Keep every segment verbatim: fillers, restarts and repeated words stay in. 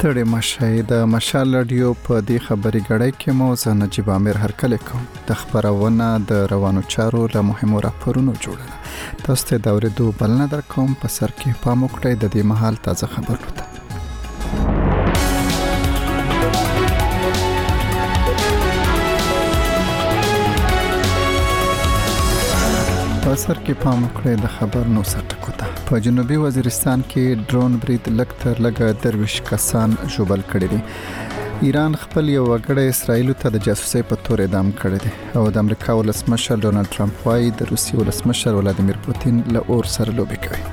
ستړي مشي د مشال رادیو په دې خبري غړای کې مو زه نجيب امیر هرکله کوم د خبرونه د روانو چارو له مهمو راپورونو جوړه تاسو ته دا ورېدو بلنه در کوم په سر کې پام وکړئ د دې محل تازه خبرونه ته په سر کې پام وکړئ د خبر نو سرټکو ته په جنوبي وزیرستان کې ډرون برید لکتر لګه درویش کسان ژوبل کړي دي ایران خپل یو وګړی اسرائیل ته د جاسوسۍ په تور اعدام کړی دی او د امریکا ولسمشر ډونالد ټرمپ وايي د روسیې ولسمشر ولادیمیر پوتین له اور سره لوبي کوي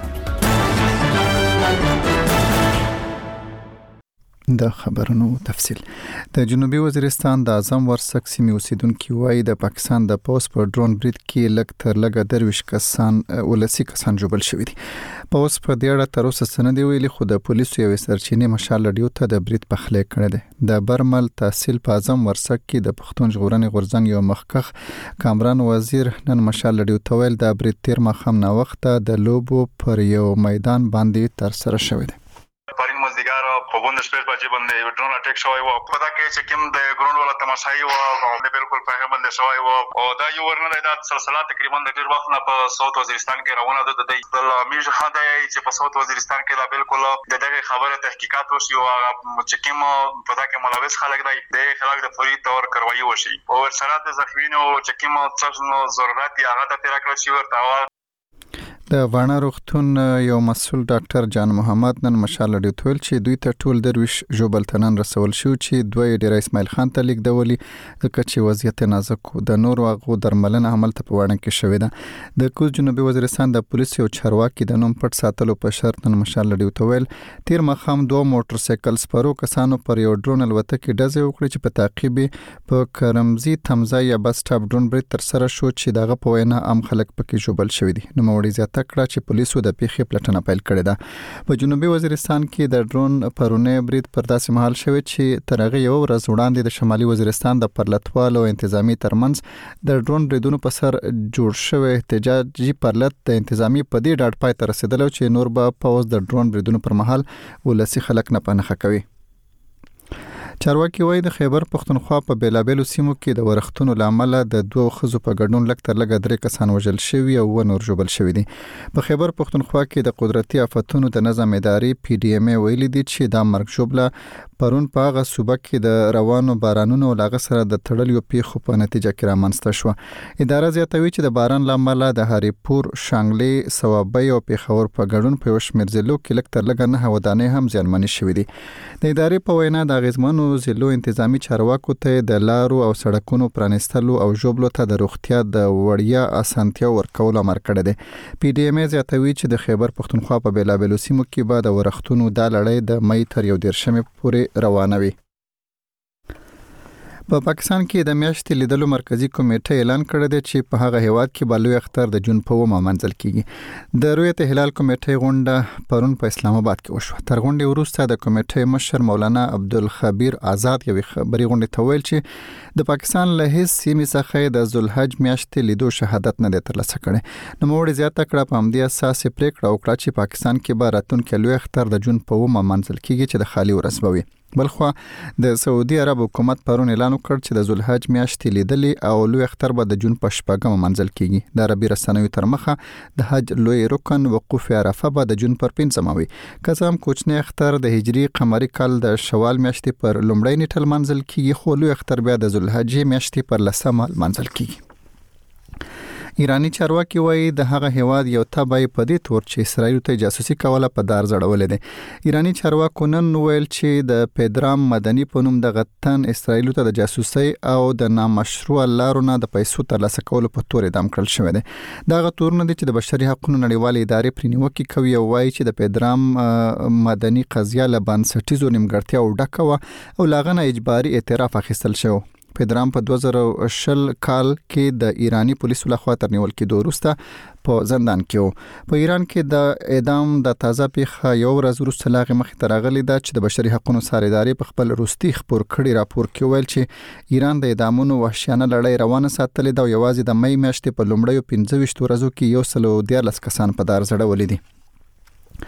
د خبرونو تفصیل د جنوبي وزیرستان د اعظم ورسک سیمې اوسیدونکو وايي د پاکستان د پوس پر ډرون برید کې لکتر لګه درویش کسان ولسی کسان جوړل شوی دي پوس په دې اړه تر اوسه سند ویلي خو د پولیسو یو سرچینې مشال رادیو ته د برید په خله کړی دی د برمل تحصیل په اعظم ورسک کې د پښتون ژغورنې غورځنګ یو مخکخ کامران وزیر نن مشال رادیو ته ویل د برید تیر مخم نه وخت د لوبو پر یو میدان باندې تر سره شوی دی پرین مزدګار په بوند شپږ بجې باندې ډرون اٹیک شوی و په دا کې چې کوم د ګراوند ولا تماشای و او بالکل په هغه باندې شوی و او دا یو ورنه د سلسله تقریبا د ډیر وخت نه په ساوث وزیرستان کې روانه ده د امیر خان دی چې په ساوث وزیرستان کې دا بالکل د دغه خبره تحقیقات وشي او چې کوم په دا کې ملوث خلک دی د خلک د فوري تور کاروایی وشي او سره د زخمینو چې کوم څه ضرورت یې هغه ته پیراکړل شي ورته د وانا روغتون یو مسول ډاکټر جان محمد نن مشال رادیو ته ویل چې دوی ته ټول درویش ژوبل تنن رسول شو چې دوی ډیر اسماعیل خان ته لیک دولي ځکه چې وضعیت نازک د نور واغو درملنه عمل ته په وړاندې کې شوې ده د کوز جنوبي وزیرستان د پولیسو چارواکي د نوم پټ ساتلو په شرط نن مشال رادیو ته ویل تیر مخام دوه موټر سایکل سپارو کسانو پر یو ډرون الوتکه ډزې وکړي چې په تعقیب په کرمزي تمزا یا بس سټاپ ډرون برید تر سره شو چې دغه په وینا عام خلک پکې ژوبل شوی دي نو موري زیاته کړه چې پولیسو د پیښې پلټنه پیل کړې ده په جنوبي وزیرستان کې د ډرون پرونه برید پر داسې مهال شوی چې ترغه یو ورځ وړاندې د شمالي وزیرستان د پرلتوالو انتظامی ترمنځ د ډرون بریدونو په سر جوړ شوی احتجاجي پرلت د انتظامی په دې ډاډ پای ته رسیدل چې نور به پوز د ډرون بریدونو پر مهال ولسی خلک نه پنهخه کوي چارواکي وایي د خیبر پښتونخوا په بیلابېلو سیمو کې د ورښتونو لامل د دوه خزو په ګډون لکتر لګ درې کسان وژل شوي او ونور جوړل شوي دي په خیبر پښتونخوا کې د قدرتي آفتونو د نظم اداري پی ډی ایم ای ویلي دي چې دا مرګ جوړه پرون په هغه صوبه کې د روانو بارانونو لاغه سره د تړلیو پیښو په نتیجه کې رامنځته شو اداره زیاتوي چې د باران لامل د هریپور شانګلي سوابي او پیښور په ګډون په وشمیر ضلعو کې لکتر لګ نه ودانې هم ځانمنې شوې دي د ادارې په وینا د غزمنو ضلعو انتظامی چارواکو ته د لارو او سړکونو پرانستلو او جوړولو ته د روغتیا د وړیا اسانتیا ورکول امر کړی دی پی ډی ایم ای زیاتوي چې د خیبر پښتونخوا په بیلابېلو سیمو کې به د ورښتونو د لړۍ د مې تر یو دیرشمې پورې روانه وي په پاکستان کې د میاشتې لیدلو مرکزی کمیټه اعلان کړی دی چې په هغه هیواد کې بلوي اختر د جون په ومه منځل کیږي د رؤیت هلال کمیټه غونډه پرون په اسلام آباد کې وشو تر غونډې وروسته د کمیټه مشر مولانا عبدالخبیر آزاد یو خبري غونډه ته ویل چې د پاکستان له هیڅ سیمې څخه د ذوالحج میاشتې لیدو شهادت نه دی ترلاسه کړي نو موږ زیاته کړه په همدې اساس پریکړه وکړه چې پاکستان کې به راتلونکي لوی اختر د جون په ومه منځل کیږي چې د خالي ورځ به وي بلخو د سعودي عرب حکومت پرون اعلان وکړ چې د ذوالحج میاشتې لیدلې او لوی اختر به د جون په شپږمه منځل کیږي د عربي رسنیو تر مخه د حج لوی رکن وقوف عرفه به د جون پر پنځمه وي کزام کوچنی اختر د هجری قمری کال د شوال میاشتې پر لومړی نیټه منځل کیږي خو لوی اختر بیا د ذوالحج میاشتې پر لسمه منځل کیږي ایرانی چارواکي وایي د هغه هواد یو تابع په دې تور چې اسرائیل ته جاسوسي کوله په دار زړولې دي ایرانی چارواکو نن ویل چې د پیدرام مدني په نوم د غتن اسرائیل ته د جاسوسي او د نامشروع لارو نه د پیسو ترلاسه کولو په تور اعدام کړل شوی دی دا غتورونه دي چې د بشري حقوقو نړیوال ادارې پرنیوکي کوي او وایي چې د پیدرام مدني قضیه له بنسټیزو نیمګړتیا او ډکوه او لاغنه اجباري اعتراف اخیستل شو پیدرام په دوه زره شل کال کې د ایرانی پولیسو لخوا تر نیول کېدو وروسته په زندان کې په ایران کې د اعدام د تازه پیښه یو ورځ وروسته لاغې مخې ته راغلې ده چې د بشري حقوقو څار ادارې په خپل وروستي خبر کړي راپور کې ویل چې ایران د اعدامونو وحشیانه لړۍ روانه ساتلې ده او یوازې د مې میاشتې په لومړیو پنځه ویشت ورځو کې یو سل او دیارلس کسان په دار زړولې دي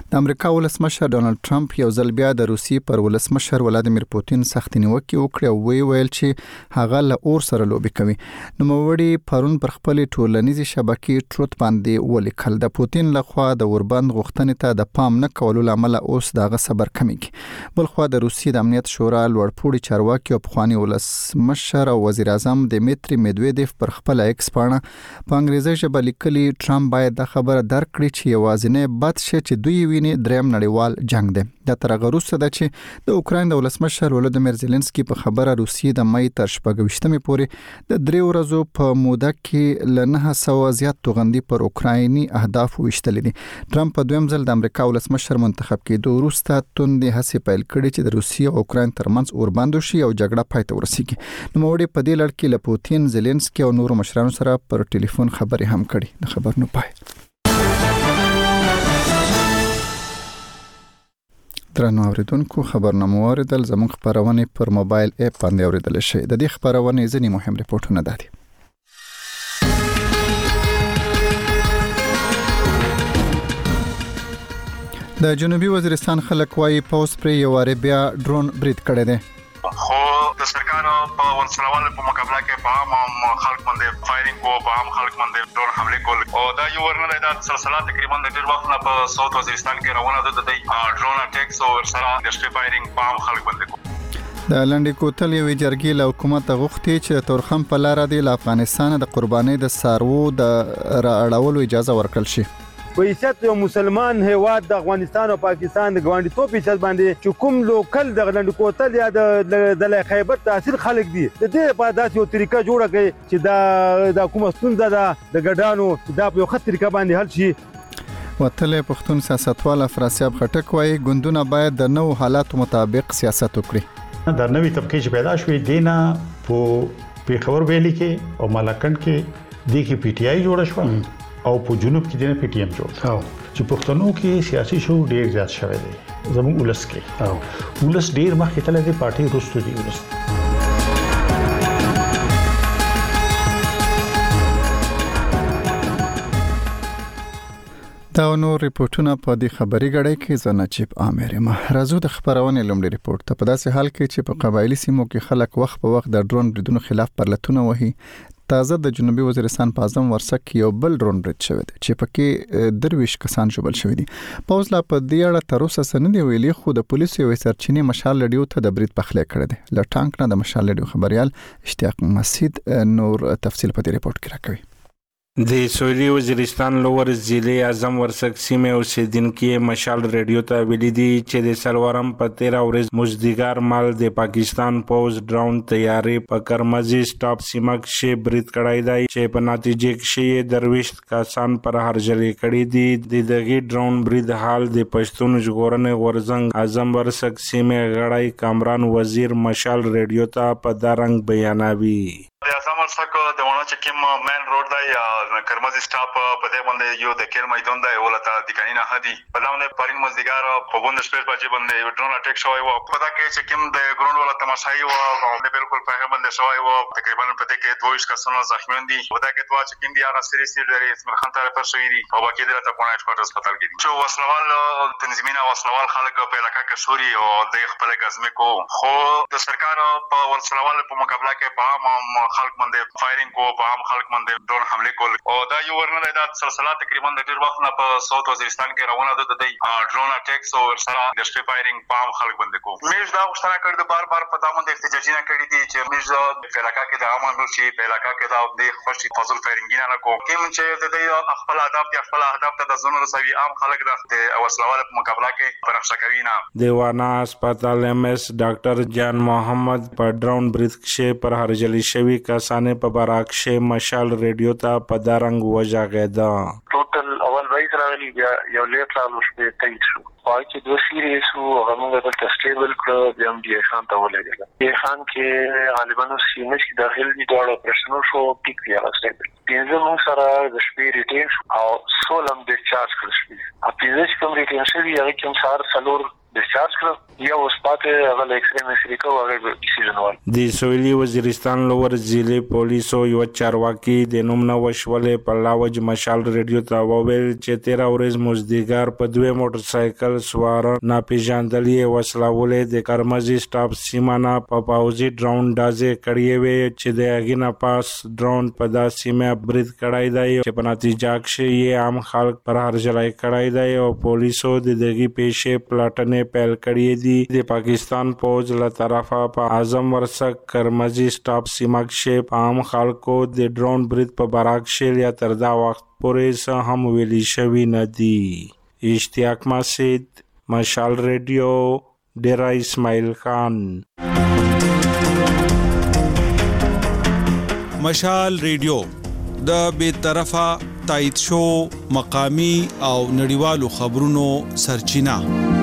د امریکا ولسمشر ډونالد ټرمپ یو ځل بیا د روسیې پر ولسمشر ولادیمیر پوتین سخت نیوکه وکړه او وی ویل چې هغه له اور سره لوبي کوي. نو موړي پرون پر خپل ټولنیزي شبکې ټروت باندې ولیکل د پوتین لخوا د اوربند غوښتنې ته د پام نه کولو لامل اوس دغه صبر کمیږي. بلخوا د روسیې د امنیت شورا لوړپوړي چارواکي او پخوانی ولسمشر او وزیر اعظم دمیتری میدویدیف پر خپل ایکس پاڼه په انګریزي ژبه لیکلي ټرمپ باید د خبره درک کړي چې یوازینی بد شي چې دوی ویني دریم نړیوال جنگ دی. د تر هغه وروسته ده چې د اوکراین د ولسمشر ولادیمیر زيلنسکي په خبره روسیې د مې تر شپږ پورې د درې ورځو په موده کې ل نه سوه زیات توغندي پر اوکرایني اهداف وشتل دي. ټرمپ په دویم ځل د امریکا ولسمشر منتخب کېدو وروسته توندې هڅې پیل کړې چې د روسیې او اوکراین ترمنځ اوربند شي او جګړه پای ته ورسیږي. نو موړي په دې لړ کې له پوتین، زيلنسکي او نورو مشرانو سره پر ټلیفون خبرې هم کړې. د خبر نو پای درنو اوریدونکو، خبرنامه واردل زموږ خبرونه پر موبایل اپ باندې اوریدل شي. د دې خبرونه ځینې مهم ریپورتونه دي. د جنوبي وزیرستان خلک وايي پوس پر یو عربیا ډرون برید کړی دی. خو د سرکار په ونسلوال په مقابله کې په عام خلک باندې فایرینګ او په عام خلک باندې ډرون حمله کول او دا یو ورنه د سلسله تقریبا د ډیر وخت نه په ساوث وزیرستان کې روانه ده. د ډرون اټیکس او سره د سټری فایرینګ په عام خلک باندې کوي. د لنډي کوتل یو جرګې له حکومت غوښتي چې تورخم په لار دی له افغانستان د قرباني د سارو د راړولو اجازه ورکړل شي. ویست یو مسلمان هیواد د افغانستان او پاکستان د ګوانډیتوب په باندې چې کوم لوکل د لنډ کوتل یا د د خیبر تحصیل خلک دي د دې په داسې یو طریقه جوړه کړي چې دا د کومه ستونزه ده د ګډانو دا په یو خط طریقه باندې حل شي. وتلې پښتون سیاستوال افراسیاب خټک وايي ګوندونه باید د نو حالات مطابق سیاست وکړي. د نوې طبقه چې پیدا شوې دینه په پیښور ویلي کې او مالاکنډ کې د کی پی ټی آی جوړ شو او په جنوب کې د پی ټی ایم جوړ او چې پښتنو کې سیاسي شو ډیر زیات شوی دی. زموږ ولس کې او ولس ډیر مخکې تللی دی، پارټي رستو دی ولس. دا نور ریپورتونه په دې خبري غړې کې زنه چیپ امر ما راځو د خبرونه لومړی ریپورت ته. په داسې حال کې چې په قبایلی سیمو کې خلک وخت په وخت د ډرون بریدونو خلاف پرلتونه وهي، تازه د جنوبي وزیرستان په اعظم ورسک یو بل ډرون برید شوی دی چې پکې درویش کسان ژوبل شوی دي. پوز لا په دې اړه تر اوسه سن دی ویلي، خو د پولیسو یو سرچینې مشال لډیو ته د برید پخلی کړی دی. ل ټانک نه د مشال لډیو خبريال اشتیاق مسعود نور تفصیل په دې ریپورت کې راکوي. د سویلي وزیرستان لوور ضلع اعظم ورسک سیمه اوسیدونکو مشال ریډیو ته ویلي دي چې د سلوارم په تیرا ورځ مزدګار مال د پاکستان پوز ډراون تیارې په کرمزي سټاپ سیمه کې برید کړای دی چې په نتیجه کې درويشت کسان پر هرجلې کړي دي. د دغه ډراون برید حال د پښتون ژغورنې غورزنګ اعظم ورسک سیمه غړای کامران وزیر مشال ریډیو ته په دارنګ بیانوي. د اعظم ورسک د ونه چې کوم مین روډ دی کرمزي سټاپ په دې باندې یو د کېل میدان دی ولته د کینه هدي په لامل پرین مزدګار په بوند سپیس بچي باندې یو ډرون اټیک شوی و. په دا کې چې کوم د ګراوند ولا تماشای و او بالکل په هغه باندې شوی و. تقریبا په دې کې دوه کسان زخمیان دي. په دا کې دوه چې کوم دي هغه سری سری لري اسمه خان طرف پر شوی دي او باقي د ته پونه هسپتال هسپتال کې دي. چې وسلوال تنظیمونه وسلوال خلک په علاقې کې شوري او د خپل غزمه کو خو د سرکار په وسلوال په مقابله کې په عام خلک باندې فایرینګ کو په عام خلک باندې ډرون حمله کول او دا یو ورنه د سلسله تقریبا د ډیر وخت نه په ساوث وزیرستان کې روانه ده. د ډرون اټیکس او سره د سټری فایرینګ په عام خلک باندې کو میش دا غوښتنه کړې د بار بار په دامن د احتجاجونه کړې دي چې میش د علاقې کې د عامه بلشي په علاقې کې د خوشي فضل فایرینګ نه کو کوم چې د خپل اهداف د خپل اهداف ته د زونو رسوي عام خلک د وسلوال په مقابله کې پرخښه کوي نه. دیوانا هسپتال ایم اس ډاکټر جان محمد په ډرون برید کې پر هرجلی شوی کسانه په براکشه مشال ریډیو ته په دارنګ وژغېدا. ټوټل اول وایز راغلی بیا یو لیټ راغلو شپې تایید شو. پای چې دوه سیریز وو هغه موږ په سټیبل کړو بیا هم دی خان ته ولګل. دی خان کې غالبا نو سینې چې داخل دي دا اپریشن شو ټیک دی هغه سټیبل. پنځه موږ سره د شپې ریټین او څو ټول هم ډیسچارج کړل شي. اپیزه چې کوم ریټین شوی هغه کوم سار څلور ډیسچارج کړ یا وسپاته هغه ایکس رې مې کو هغه ډیسیژن وال. د سویلي وزیرستان لور ضلع پولیسو یو چارواکي د نوم نو وشولې په لاوج مشال ریډیو ته وویل چې تیرا ورځ مزدګار په دوه موټر سایکل سوار ناپېژاندلې وسلاولې د کرمزي سټاپ سیمانه په پاوزي ډراون دازې کړې وې چې د اګینا پاس ډراون په داسې سیمه برید کړای دی چې په نتیجه کې یې عام خلک پر هرجلای کړای دی او پولیسو د دغه پیښې پلاټنې پیل کړی دی. د پاکستان فوج له طرفه په اعظم ورسک کرمزي سټاپ سیمه کې په عام خلکو د ډرون برید په براکشل یا تر دا وخت پورې څه هم ویلي شوی نه دی. اشتیاق مسجد، مشال ریډیو، ډیرا اسماعیل خان. مشال ریډیو د بے طرفه تایید شو مقامی او نړیوالو خبرونو سرچینه.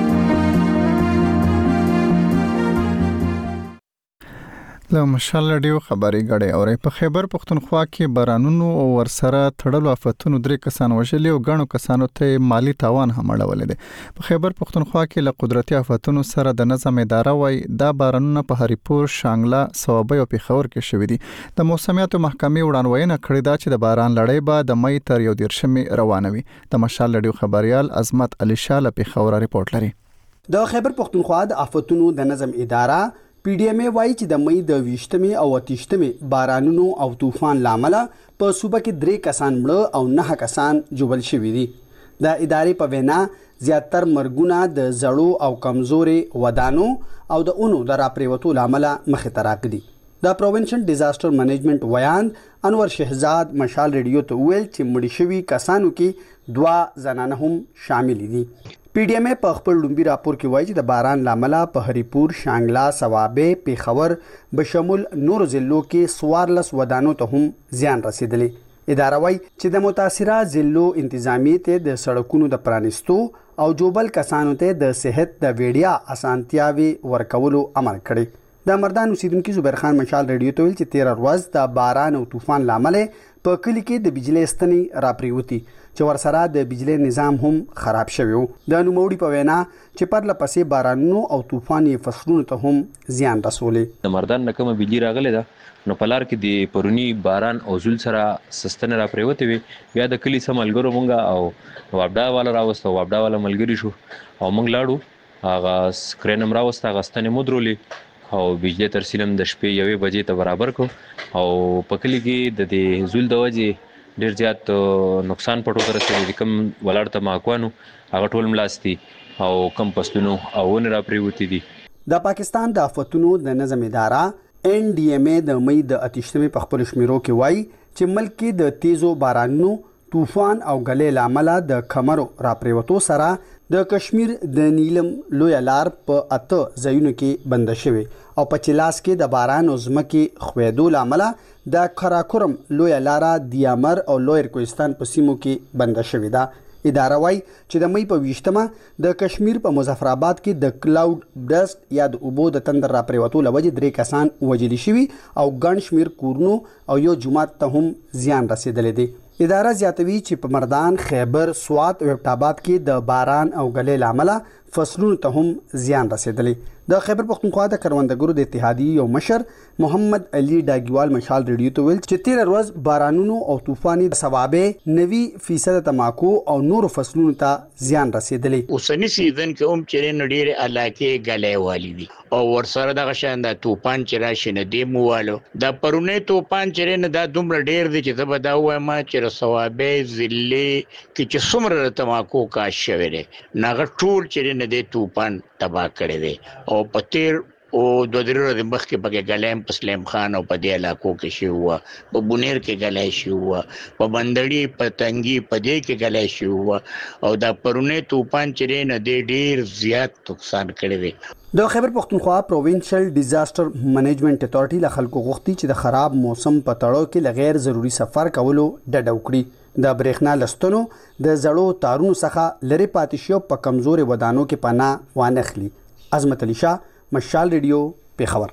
له مشال ریډیو خبري غړې اوري. په خیبر پختونخوا کې بارانونو او ورسره تړلو آفتونو درې کسان وژلي او غنو کسانو ته مالی تاوان هم اړولې دي. په خیبر پختونخوا کې له قدرتي آفتونو سره د نظم اداره وای دا بارانونه په هریپور، شانګله، صوابۍ او پیښور کې شوې دي. د موسمیاتو محکمې وړاندوینه کړې ده چې د باران لړۍ به د مې تر یو دیرشمې روانه وي. د مشال ریډیو خبريال عظمت علي شاه له پیښور رپورټ لري. د خیبر پختونخوا د آفتونو د نظم اداره پی ډی ایم ای وایي چې د مې د ویشتمې او اتیشتمې بارانونو او طوفان لامل په صوبه کې درې کسان مړه او نه کسان جوړل شوي دي. د ادارې په وینا زیاتره مرګونه د زړو او کمزوري ودانو او د اونو د راپریوتو لامل مخې ته راغلي. د پروینشل ډیزاستر منیجمنت ویاند انور شهزاد مشال ریډیو ته ویل چې مړي شوي کسانو کې دوا زنانه هم شامل دي. پی ډی ایم ای په خپل لومبي راپور کې وایي چې د باران لامل په هریپور، شانګله، صوابۍ، پیښور بشمول نور ضلعو کې سوارلس ودانو ته هم زیان رسیدلی. اداره وایي چې د متاثره ضلعو انتظامی ته د سړکونو د پرانستو او جوبل کسانو ته د صحت د ویډیا اسانتیاوي ورکولو امر کړی. د مردان اوسیدونکو زبیر خان مشال ریډیو ته ویل چې تیر ورځ د باران او طوفان لامل په کلی کې د بجلی ستنې راپریوتی چې ورسره د بجلی نظام هم خراب شوی و. د نوموړي په وینا چې پرله پسې بارانونو او طوفاني فصلونو ته هم زیان رسولي. د مردان نکمه بجلی راغله ده نو پلار کې د پرونی باران او زول سره سستنه را پریوته وي. بیا د کلی سملګرو مونږه او وابډا والا راوستو وابډا والا ملګری شو او مونږ لاړو هغه سکرینم راوسته غستنه مودرولې او بجلی ترسیلم د شپې یوې بجې ته برابر کو او په کلی کې د دې زول د وجې ډیر زیات نقصان پټو ترسره کم ولاړ ته ماکوانو هغه ټول ملاستی او کم پسلونو او ون را پریوتی دي. د پاکستان د آفتونو د نظم اداره ان ډي ایم ای د مې د اتیشتمې په خپل شمیرو کې وایي چې ملک کې د تیزو بارانونو، طوفان او غلې لامل د کمرو را پریوتو سره د کشمیر د نیلم لوی لار په اته ځایونو کې بند شوی او په چلاس کې د باران او ځمکې خویدو لامل د کراکورم لوی لار دیامر او لویر کوهستان په سیمو کې بند شوی ده. اداره وایي چې د مې په ویشتمه د کشمیر په مظفر آباد کې د کلاود برست یا د اوبو د تندر را پریوتو لوجې درې کسان وژل شوي او ګڼ شمیر کورونو او یو جومات ته هم زیان رسیدلی دی. اداره زیاتوي چې په مردان، خیبر، سوات او ابټاباد کې د باران او غلې لامل فصلونو ته هم زیان رسیدلی. د خیبر پختونخوا د کروندګرو د اتحادیې یو مشر محمد علي ډاګیوال مشال ریډیو ته ویل چې تیر ورځ بارانونو او طوفاني ثوابې نوي فیصد تماکو او نور فصلونو ته زیان رسیدلی. اوسنی سیزن کې هم چې نډیر علاقې غلې والی دي او ورسره د غشان د طوفان چې راشي نه دی موالو د پرونه طوفان چې نه د دومره ډیر دي چې زبدا وایم چې ثوابې ضلع کې چې څومره تماکو کا شوی دی نغه ټول چې نه دی طوفان تباہ کړی دی او پتیر او د درو د مخ کې بګه غلیم په سلیم خان او په دې علاقو کې شي هوا په بونیر کې غلای شي هوا په بندړي په تنګي په دې کې غلای شي هوا او د پرونه طوفان چې نه دی ډیر زیات نقصان کړی دی. د خیبر پختونخوا پروینشل ډیزاستر منیجمنت اتھارټي له خلکو غوښتي چې د خراب موسم په تړاو کې غیر ضروري سفر کولو ډډه وکړي. د برېښنا لستونو د زړو تارونو څخه لری پاتې شو په کمزوري ودانو کې پناه وانخلي. عظمت علي شاه، مشال ریډیو، پیښور.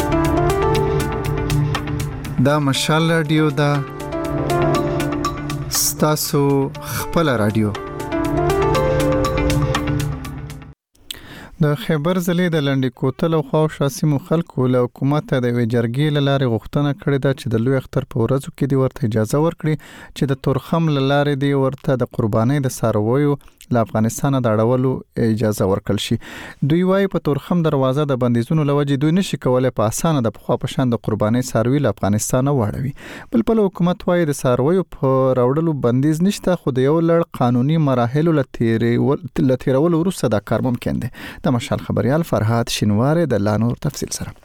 دا مشال ریډیو دا ستاسو خپل رادیو. د خیبر ضلع د لنډی کوتل او خواوشا سیمو خلکو له حکومت د وی جرګې لاره غوښتنه کړې ده چې د لوی اختر په ورځو کې دی ورته اجازه ورکړي چې د تورخم لاره دی ورته د قربانۍ د سارویو له افغانستان د اړولو اجازه ورکړل شي. دوی وايي په تورخم دروازه د بندیزونو لوجې دوی نشي کولای په اسانه د پخوا په شان د قربانۍ ساروی له افغانستان واړوي. بل بل حکومت وايي د سارویو په راوړلو بندیز نشته، خو د یو لړ قانوني مراحلو لتیرول وروسته دا کار ممکن دی. د مشال خبريال فرهاد شینواری د لانور تفصیل سره.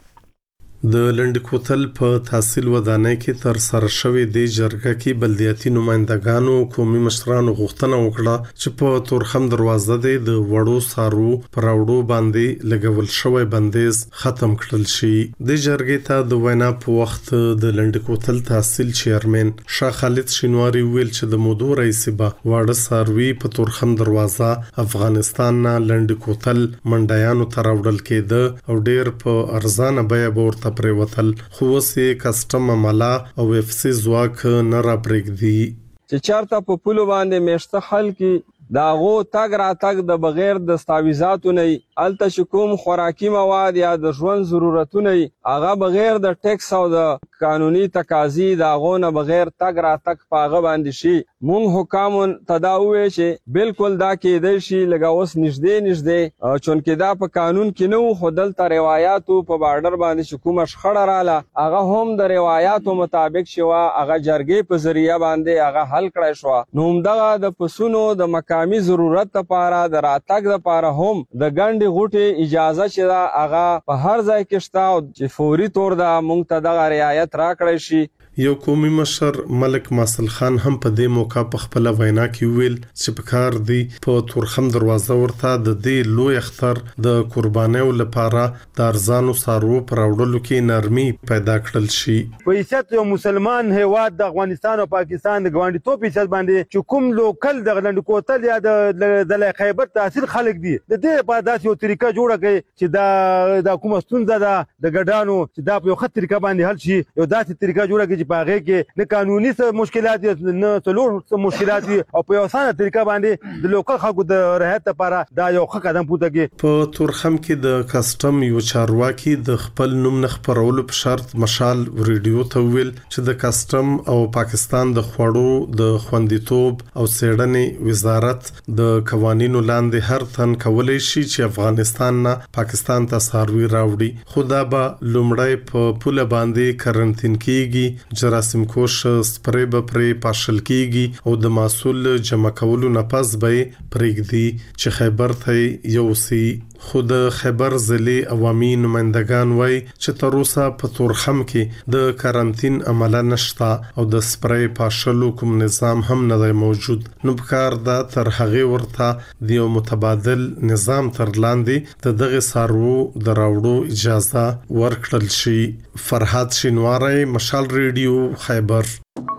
د لنډ کوتل په تحصیل ودانۍ کې تر سره شوې د جرګه کې بلدیاتي نمائندګانو قومي مشرانو غوښتنه وکړه چې په تورخم دروازه د وړو سارو پر راوړو باندې لګول شوی بندیز ختم کړل شي. د جرګې ته د وینا په وخت د لنډ کوتل تحصیل چیرمن شاه خالد شینواری ویل چې د مودو رئیس به واړه ساروي په تورخم دروازه افغانستان نه لنډ کوتل منډیانو ته راوړل کېده او ډیر په ارزانه بیه ورته پریوتل، خو وسې کسټم عمله او اف سی ځواک نه را پرېږدي چې چارته په پولو باندې میشته خلک داغو تګ را تګ د بغیر د دستاویزاتو نه الته شکوم خوراکي مواد یا د ژوند ضرورتونه هغه بغیر د ټیکس او د قانوني تقاضي داغو نه بغیر تګ را تګ پاغه باندې شي. مونږ حکام تداوي چې بالکل دا کېدای شي لګا اوس نږدې نږدې چونکې دا په قانون کې نو خودل تر روایتو په بارډر باندې شکوم شخړه رااله هغه هم د روایتو مطابق شوا هغه جرګې په ذریعہ باندې هغه حل کړای شو. نو همدغه د پسونو د مقامی ضرورت لپاره د راتګ لپاره هم د ګڼډي غوټي اجازه چې دا هغه په هر ځای کې شته او چې فوري تور دا مونږ ته د رعایت راکړی شي. یو قومي مشر ملک ماسل خان هم په دې موقع په خپل وینا کې ویل چې په کار دی په تورخم دروازه ورته د دې لوی اختر د قربانیو لپاره د ارزانو سارو پر راوړلو کې نرمي پیدا کړل شي. په حیثیت یو مسلمان هیواد د افغانستان او پاکستان د ګاونډي توپ حیثیت باندې چې کوم لوکل د لنډ کوتل یا د د خیبر تحصیل خلک دي د دې په داسې یو طریقه جوړه کړي چې دا د کومه ستونزه ده د ګډانو چې دا په یو خط طریقه باندې حل شي. یو داسې طریقه جوړه کړي چې باغې کې نه قانوني څه مشکلات نه څلور څه مشکلات او په اسانه طریقه باندې د لوکل خلکو د رعایت لپاره دا یو ښه قدم پورته کړي. په تورخم کې د کسټم یو چارواکي د خپل نوم نه خبرولو په شرط مشال ریډیو ته ویل چې د کسټم او پاکستان د خوړو د خوندیتوب او څېړنې وزارت د قوانینو لاندې هر تن کولای شي چې افغانستان نه پاکستان ته ساروي راوړي، خو دا به لومړی په پوله باندې کرنټین کیږي، جراثیم کوش سپری به پرې پاشل کیږي او د محصول جمع کولو نه پس به پرېږدي چې خیبر ته یوسي. خو د خیبر ضلع عوامي نمائندگان وایي چې تر اوسه په تورخم کې د کرنټین عمله نشته او د سپری پاشلو کوم نظام هم نه دی موجود. نو پکار دا تر هغه ورته د یو متبادل نظام تر لاندې د دغه سارو د راوړو اجازه ورکړل شي. فرهاد شینواری، مشال ریډیو، خیبر.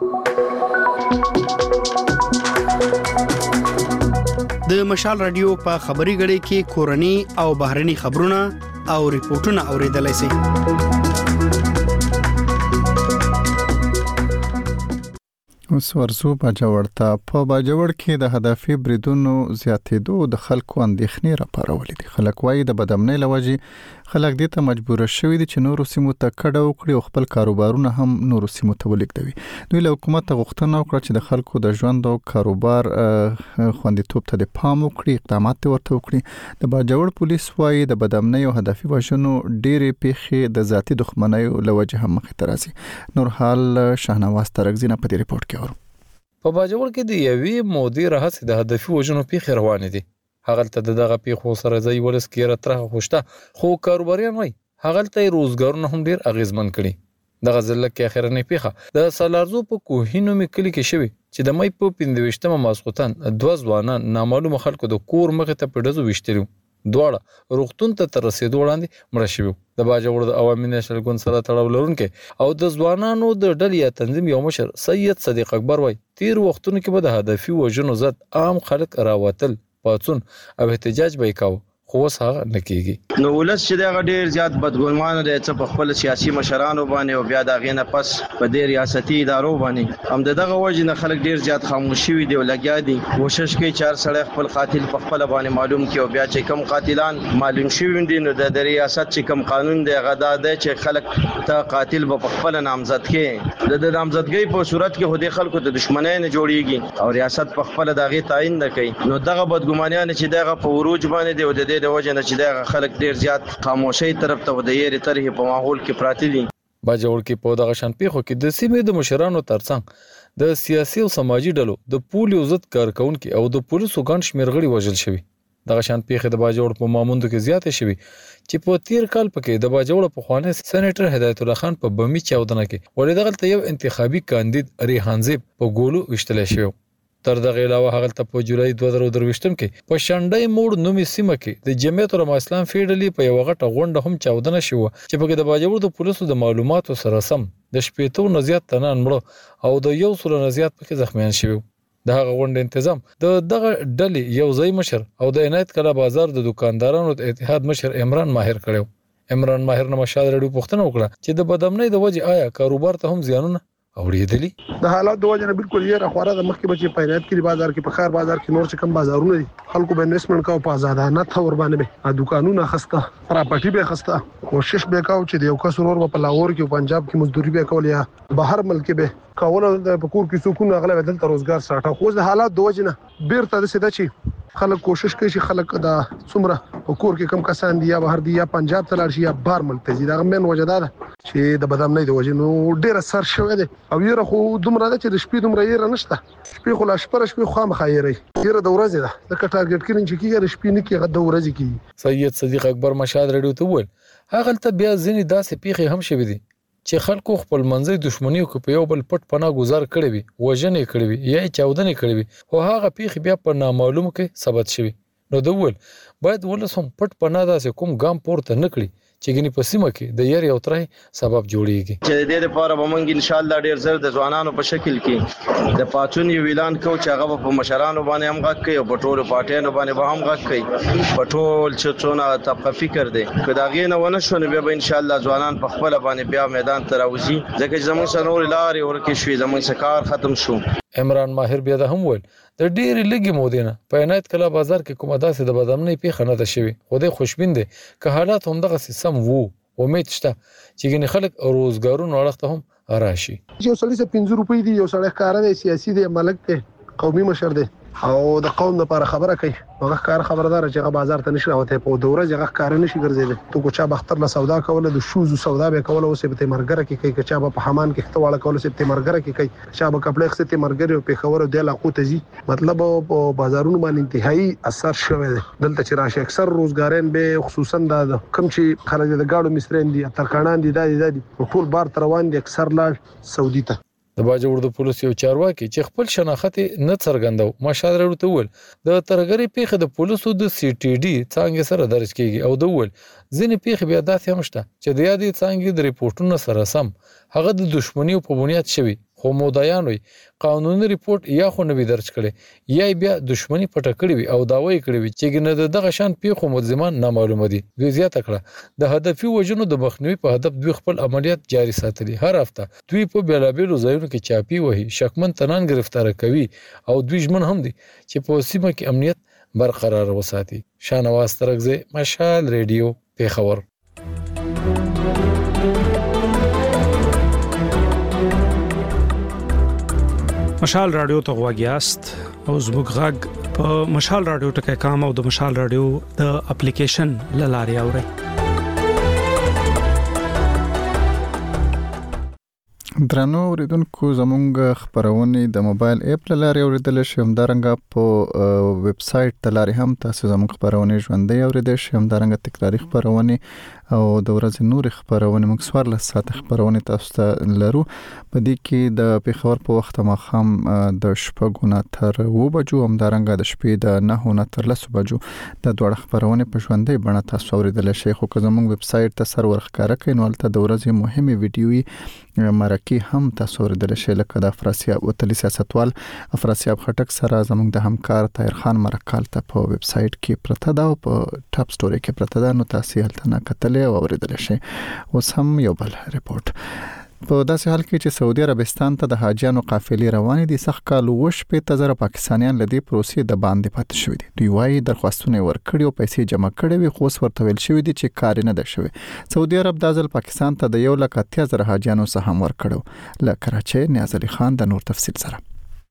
د مشال رادیو په خبري غړي کې کورني او بهرني خبرونه او ریپورتونه اوریدلای شئ. اوس ورزو باجوړ ته په باجوړ کې د هدفي بریدونو زیاتېدو د خلکو اندېښنې راپارولې دي. خلک وايي د بدامنۍ لوجې خلک دې ته مجبور شوي دي چې نورو سیمو ته کډه وکړي او خپل کاروبارونه هم نورو سیمو ته ولېږدوي. دوی له حکومت ته غوښتنه وکړه چې د خلکو د ژوند او کاروبار خوندیتوب ته د پام وکړي، اقدامات ورته وکړي. د باجوړ پولیس وايي د بدامنۍ او هدفي وژنو ډېرې پیښې د ذاتي دښمنیو لوجې هم مخې ته راځي. نور حال شاهنواز ترکزی نه په دې ریپورت کې اورو. په باجوړ کې د یوې مودې راهڅ د هدفي وژنو پیښې روانې دي. هغه ته دغه پیښو سره ځای ولس کې راتره خوشته، خو کاروباریان وایي هغه ته روزګارونه هم ډیر اغیزمن کړي. دغه ځل کې اخرنۍ پیښه د سالارزو په کوهینو می کلی کې شوی چې د مې په پنځويشتمه ماسخوتن دوه ځوانان نامعلومه خلکو د کور مخې ته پډزو وشتلو. دواړه روغتون ته تر رسیدو وړاندې مړه شوي. د باجوړ د عوامي نېشنل ګوند سره تړاو لرونکي او د ځوانانو د ډلې تنظیم یو مشر سید صدیق اکبر وایي تیر وختونو کې به د هدفي وژنو ضد عام خلک راوتل، پاتون او احتجاج به کاوه، خو اوس هغه نه کیږي. نو ولس چې دا ډیر زیات بدګمانه دي چې په خپل سیاسي مشرانو باندې او بیا دا غینه پس په دې ریاستي ادارو باندې هم دغه وجه نه خلک ډیر زیات خاموشي وي دی ولګیا دي. کوشش کوي چې سړی خپل قاتل په خپل باندې معلوم کړي او بیا چې کم قاتلان معلوم شوي دي نو د ریاست چې کم قانون دی غدا دی چې خلک ته قاتل په خپل نامزد کې د نامزدګۍ په صورت کې هدي خلکو ته دښمنۍ نه جوړيږي او ریاست په خپل دغه تعین نه کوي. نو دغه بدګمانیان چې دغه په وروج باندې دی او د دې د وجه نه چې دغه خلک ډیر زیات خاموشي طرف ته ودیری طرح په ماحول کې پراته دي. باجوړ کې په دغه شان پیښو کې د سیمې د مشرانو ترڅنګ د سیاسي او سماجی ډلو د پولیو ضد کارکونکو او د پولیسو ګڼ شمېر غړي وژل شوي. دغه شان پیښې د باجوړ په ماموندو کې زیاتې شوي چې په تیر کال پکې د باجوړ په خوانه سېنیټر هدایت الله خان په بمی چاودنه کې ولې دغه یو انتخابي کاندید ریحان زیب په ګولو وشتل شو. تر دغه علاوه هغه ته په جولای دوه زره درویشتم کې په شانډای موړ نومي سیمه کې د جمعیت العلماء اسلام فیډرالي په یو غټه غونډه هم چاودنه شو چې پکې د باجوړ د پولیسو د معلوماتو سره سم د شپېتو نه زیات تنان مړه او د یو سل نه زیات پکې زخمیان شوي. د هغه غونډې تنظیم د دغه ډلې یو ځای مشر او د عنایت کلا بازار د دکاندارانو د اتحاد مشر عمران ماهر کړو. عمران ماهر نه مشال رډیو پوښتنه وکړه چې د بدامنۍ د وجه آیا کاروبار ته هم زیانونه اوریدلی. د حالات د وجه نه بالکل یې راخوره د مخکې بچي په عنایت کې بازار کې په خار بازار کې نور چې کم بازارونه دي خلکو به انویسټمنټ کاو په آزادانه تور باندې به دکانونه خسته پراپرټي به خسته کوشش به کاو چې د یو کس ورور په لاهور کې پنجاب کې مزدوري به کول یا بهر ملک به کاونه د پکور کې سکون اغلب دلته روزګار ساټه خو د حالات د وجه نه بیرته د سده چی خلک کوشش کوي چې خلک دا څومره پکور کې کم کسان دي یا بهر دي یا پنجاب ته لاړ شي یا بهر ملک ته ځي دا من وجه ده چې د بدامنۍ د وجه نو ډیر سر شوی دی او یره خو دومره ده چې د شپې دومره یې نشته شپې خو لا شپه شپې خو مخایري یره د ورځې ده د ټارګټ کړي چې کیږي د شپې نه کیږي د ورځې کیږي. سید صدیق اکبر مشاد رډیو ته وویل هغه ته بیا ځینې داسې پیښې هم شوي دي چې خلکو خپل منځي دښمنی کو په یو بل پټ پناه گزار کړي وي وژنې کړي وي یا چاودنې کړي وي او هغه پیښې بیا په نامعلوم کې ثبت شوي. نو د ول باید ولسم پټ پناه داسې کوم ګام پورته نکړي چې ګنې په سیمه کې د یاري او ترای سبب جوړیږي. چې د دې لپاره به موږ ان شاء الله ډیر زر د ځوانانو په شکل کې د پاتون یو اعلان کوو چې هغه په مشرانو باندې هم غږ کوي او په ټولو پارټیانو باندې به هم غږ کوي په ټول چې څونه طبقه فکر دی که دا غینه ونه شو نو به ان شاء الله ځوانان په خپل باندې بیا میدان ته راوځي ځکه چې زموږ سره نور لارې ورکه شوي زموږ کار ختم شو. عمران ماهر بیا د هم ول د ډېری لګي مودینه په عنایت کلا بازار کې کومه داسې د بدامنۍ پیښه نه ده شوي خو د خوشبین دي که حالات هم دغه سم وو امید شته چې ګنې خلک روزګارونو اړخته هم راشي. یو سړی څه پنځه روپۍ دی یو سړی کار دی سیاسي دی ملک دی قومي مشر دی او د قوم لپاره خبره کوي هغه کار خبردار چې هغه بازار ته نشي راوته په دوره هغه کار نشي ګرځیدل تو کو چا بختر له سودا کوله د شوز سودا به کوله اوسې په مرګره کې کوي چې چا په حمان کې ختواله کوله چې په مرګره کې کوي چا په کپړې خسته په مرګره په خبرو د علاقو ته زی مطلب په بازارونو باندې انتهایی اثر شوی دی دلته چې راشي اکثر روزګارین به خصوصا د کم چې خلک د گاډو مسترین دي ترکانان دي د دې ټول بار روان دي اکثر لاړ سعودي ته. د باجوړ د پولیس یو چارواکي چې خپل شناخت نه څرګندو مشال رډیو ته وویل د ترګری پیښه د پولیسو د سی ټي ډي څنګه سره درج کیږي او د وویل ځینې پیښې بیا داسې هم شته چې د یادې څنګه د ریپورتونو سره سم هغه د دښمنۍ په بنیاد شوی خو مودایان وي قانوني ریپورت یا خو نه درج کړي یا بیا دښمنۍ پټه کړي وي او داوی کړي وي چې ګنه دغه شان پیښو ملزمان نامعلومه دي. دوی زیاته کړه د هدفي وجنو د مخنیوي په هدف دوی خپل عملیات جاري ساتلي هر هفته دوی په بیلابیلو ځایونو کې چاپی وهي شکمن تنان گرفتار کوي او دوی ژمن هم دي چې په سیمه کې امنیت برقرار وساتي. شانواز ترغزه مشال رادیو پیښور. مشال رادیو ته غواګیاست او زموږ غږ په مشال رادیو ټکي کام او د مشال رادیو د اپلیکیشن لاري اوري. درنو اوریدونکو زمونږ خبرونه د موبایل اپ لاري اوریدل شي هم دارنګه په ویب سټ د لاري هم تاسو زموږ خبرونه ژوندۍ اوریدل شي هم دارنګه تکراری خبرونه او د ورځې نور خبرونه موږ سوار له ساعت خبرونه تاسو ته لرو په دې کې د پیښور په وخت ما خام د شپږ نه تر و بجو هم دارنګه د شپې د نه نه تر لس بجو د دوه خبرونه په ژوندۍ بڼه تاسو اوریدل شي خو که زموږ ویب سټ ته سرور ښکارا کین ولته د ورځې مهمه ویډیوي مرکه کې هم تاسو ورته شئ لکه د افراسیاب وتلی سیاستوال افراسیاب خټک سره زموږ د همکار طاهر خان مرکال ته په ویب سټ کې پرته دا او په ټاپ سټوري کې پرته دا، نو تاسو هلته نه کتلې او اوریدل شئ. اوس هم یو بل ریپورت. په داسې حال کې چې سعودي عربستان ته د حاجیانو قافلې روانې دي، سخت کال وش په تزر پاکستانیان لدی پروسې د باندې پاتې شوې دي. دوی وايي درخواستونه ورکړي او پیسې جمع کړي وي، خو ورته ویل شوې دي چې کار نه ده شوی. سعودي عرب د ځل پاکستان ته د یو لک اتیا زره حاجیانو څخه هم ورکړو. له کراچۍ نیاز علي خان د نور تفصیل سره.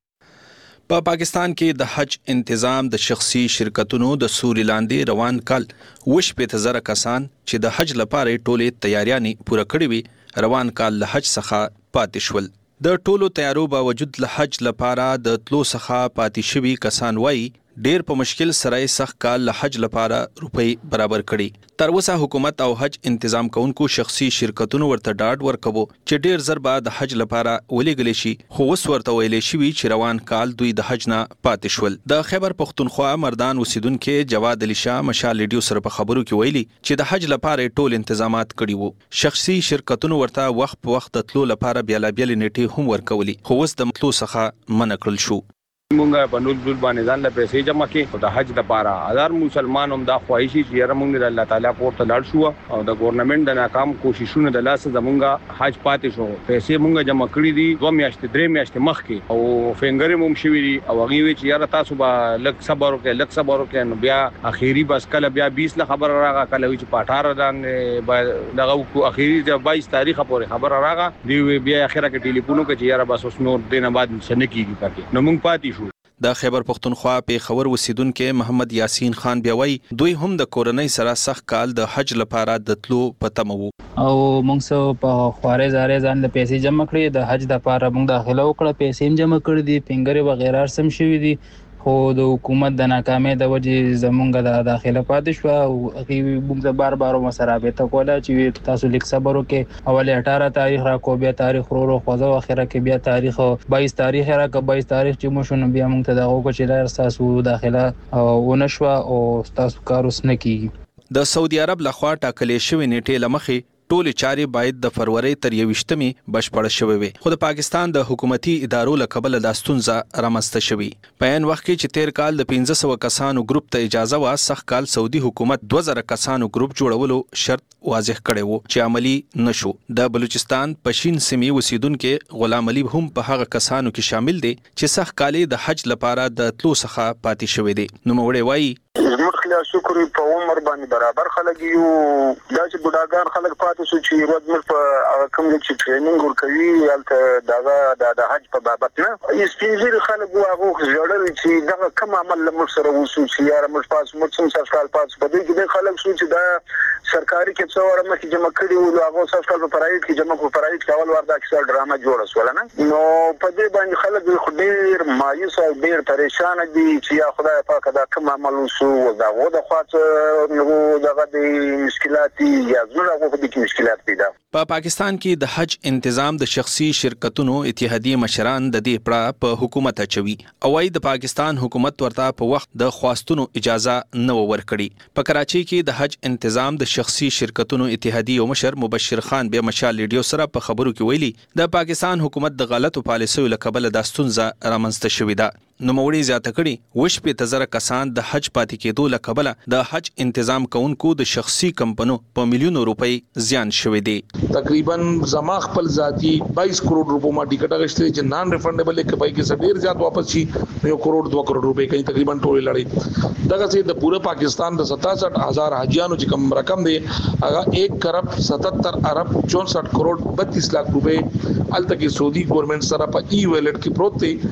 په پا پاکستان کې د حج انتظام د شخصي شرکتونو د سوري لاندې روان کال وش په تزر کسان چې د حج لپاره ټولې تیاریانې پوره کړې وي روان کال له حج څخه پاتې شول. د ټولو تیارو باوجود له حج لپاره د تلو څخه پاتې شوي کسان وایي ډیر په مشکل سره سخت کال له حج لپاره روپۍ برابر کړي. تر اوسه حکومت او حج انتظام کوونکو شخصي شرکتونو ورته ډاډ ورکوي چې ډیر زر به د حج لپاره ولېږل شي، خو اوس ورته ویلې شوي چې روان کال دوی د حج نه پاتې شول. د خیبر پختونخوا مردان اوسیدونکو جواد علي شاه مشال ریډیو سره په خبرو کې ویلي چې د حج لپاره ټول تنظیمات کړي وو. شخصي شرکتونو ورته وخت په وخت د تلو لپاره بیا بیا نیټه هم ورکولي، خو اوس د تلو څخه منع کړل شو. مونږه په نور دل باندې ځان له پیسې جمع کړي او د حج لپاره هزار مسلمان هم دا خواهشي چې یاره مونږ د الله تعالی پورته لاړ شو او د ګورنمنت د ناکام کوششونو د لاسه زمونږه حج پاتې شو. پیسې مونږه جمع کړې دي دوه میاشتې درې میاشتې مخکې او فنګر هم شوی دي او هغه وی چې یاره تاسو به لک صبر وکړئ لک صبر وکړئ. نو بیا اخیری بس کله بیا بیس له خبر راغله، کله وی چې په اټھارہ باندې دغه اخیری د بایس تاریخ پورې خبر راغله دی بیا اخیره کې ټلیفون وکړي چې یاره بس اوس نور دینه بعد څه نه کیږي پکې. نو مونږ پاتې شو. د خیبر پختونخوا په خبر وسیدونکو محمد یاسین خان بیا وایي دوی هم د کورنۍ سره سخت کال د حج لپاره د تلو پته مو او موږ سو په خوارې زارې ځان د پیسې جمع کړې د حج د لپاره موږ داخله وکړه، پیسې جمع کړې دي، فنګر وغیرہ سم شوی دي، خو د حکومت د ناکامۍ د وجې زمونږ د داخله پاتې شو او هغه موږ بار بار مسرابته کوله چې تاسو لیک صبر وکړئ. اول اټھارہ تاریخ را کو بیا تاریخ ورو خوځو اخره کې بیا تاریخ بایس تاریخ را کو بایس تاریخ چې مو شنو بیا موږ ته دغه کو چې لار تاسو داخله او نشوا او تاسو کار وس نه کیږي. د سعودي عرب لخوا ټاکلې شوی نیټه لمخې ټول چاري باید د فروری تر یوشتمې بشپړ شوي وي، خو د پاکستان د حکومتي ادارو له کبله د ستونزه رامنځته شوي. په عین وخت کې چې تیر کال د پنځه سوه کسانو ګروپ ته اجازه وا، سخت کال سعودي حکومت دوه زره کسانو ګروپ جوړولو شرط واضح کړی وو چې عملی نشو. د بلوچستان پشین سیمې اوسیدونکو غلام علي هم په هغه کسانو کې شامل دي چې سخت کالي د حج لپاره د تلو څخه پاتې شوي دي. نو موړې وایي زموږ خلا شکر په عمر باندې برابر خلک یو دا چې بډاګان خلک پاتې شو چې ورځ مر په کوم چې ټریننګ ورکوي الته د حج په بابت نه یې سپینځري خلک واغو ځړل چې دا کوم عمل لمر سره وسو چې یاره مر پاس مر څوم سرکال پاس په دې کې خلک شو چې دا سرکاري کې څو ور مخکې جمع کړي او هغه سرکال په پرایویټ کې جمع کو پرایویټ کې اول وردا کې ډرامه جوړه سول نه. نو په دې باندې خلک خو ډیر مایوس او ډیر پریشان دي چې یا خدای پاک دا کوم عمل وسو دا و د خاطر نو دغه د مشکلات یا زړه غو د مشکلات پیدا. په پاکستان کې د حج انتظام د شخصي شرکتونو اتحادیه مشران د دې پړه په حکومت اچوي او وايي د پاکستان حکومت ورته په وخت د خواستونو اجازه نه ورکړي. په کراچۍ کې د حج انتظام د شخصي شرکتونو اتحادیه مشر مبشر خان بیا مشال ریډیو سره په خبرو کې ویلي د پاکستان حکومت د غلطو پالیسیو له کبله د ستونزه رامنځته شوې ده. نو موړي زیاته کړي وش په تزره کسان د حج پاتې کېدو له کبله د حج انتظام کوونکو د شخصي کمپنو په میلیونو روپۍ زیان شوې دي. تقریبا زما خپل ذاتی بایس کروڑ روپو ما ټیکټ اغشته چې نان ریفندبل کې پای کې ډیر زیات واپس شي یو کروڑ دوه کروڑ روپۍ کوي تقریبا ټول لړۍ دغه چې د پوره پاکستان د ستاسٹھ ہزار حاجیانو چې کم رقم دی هغه ایک کرب ستتر ارب چونسٹھ کروڑ بتیس لاکھ روپۍ الته کې سعودي ګورنمنت سره په ای ویلټ کې پروت دی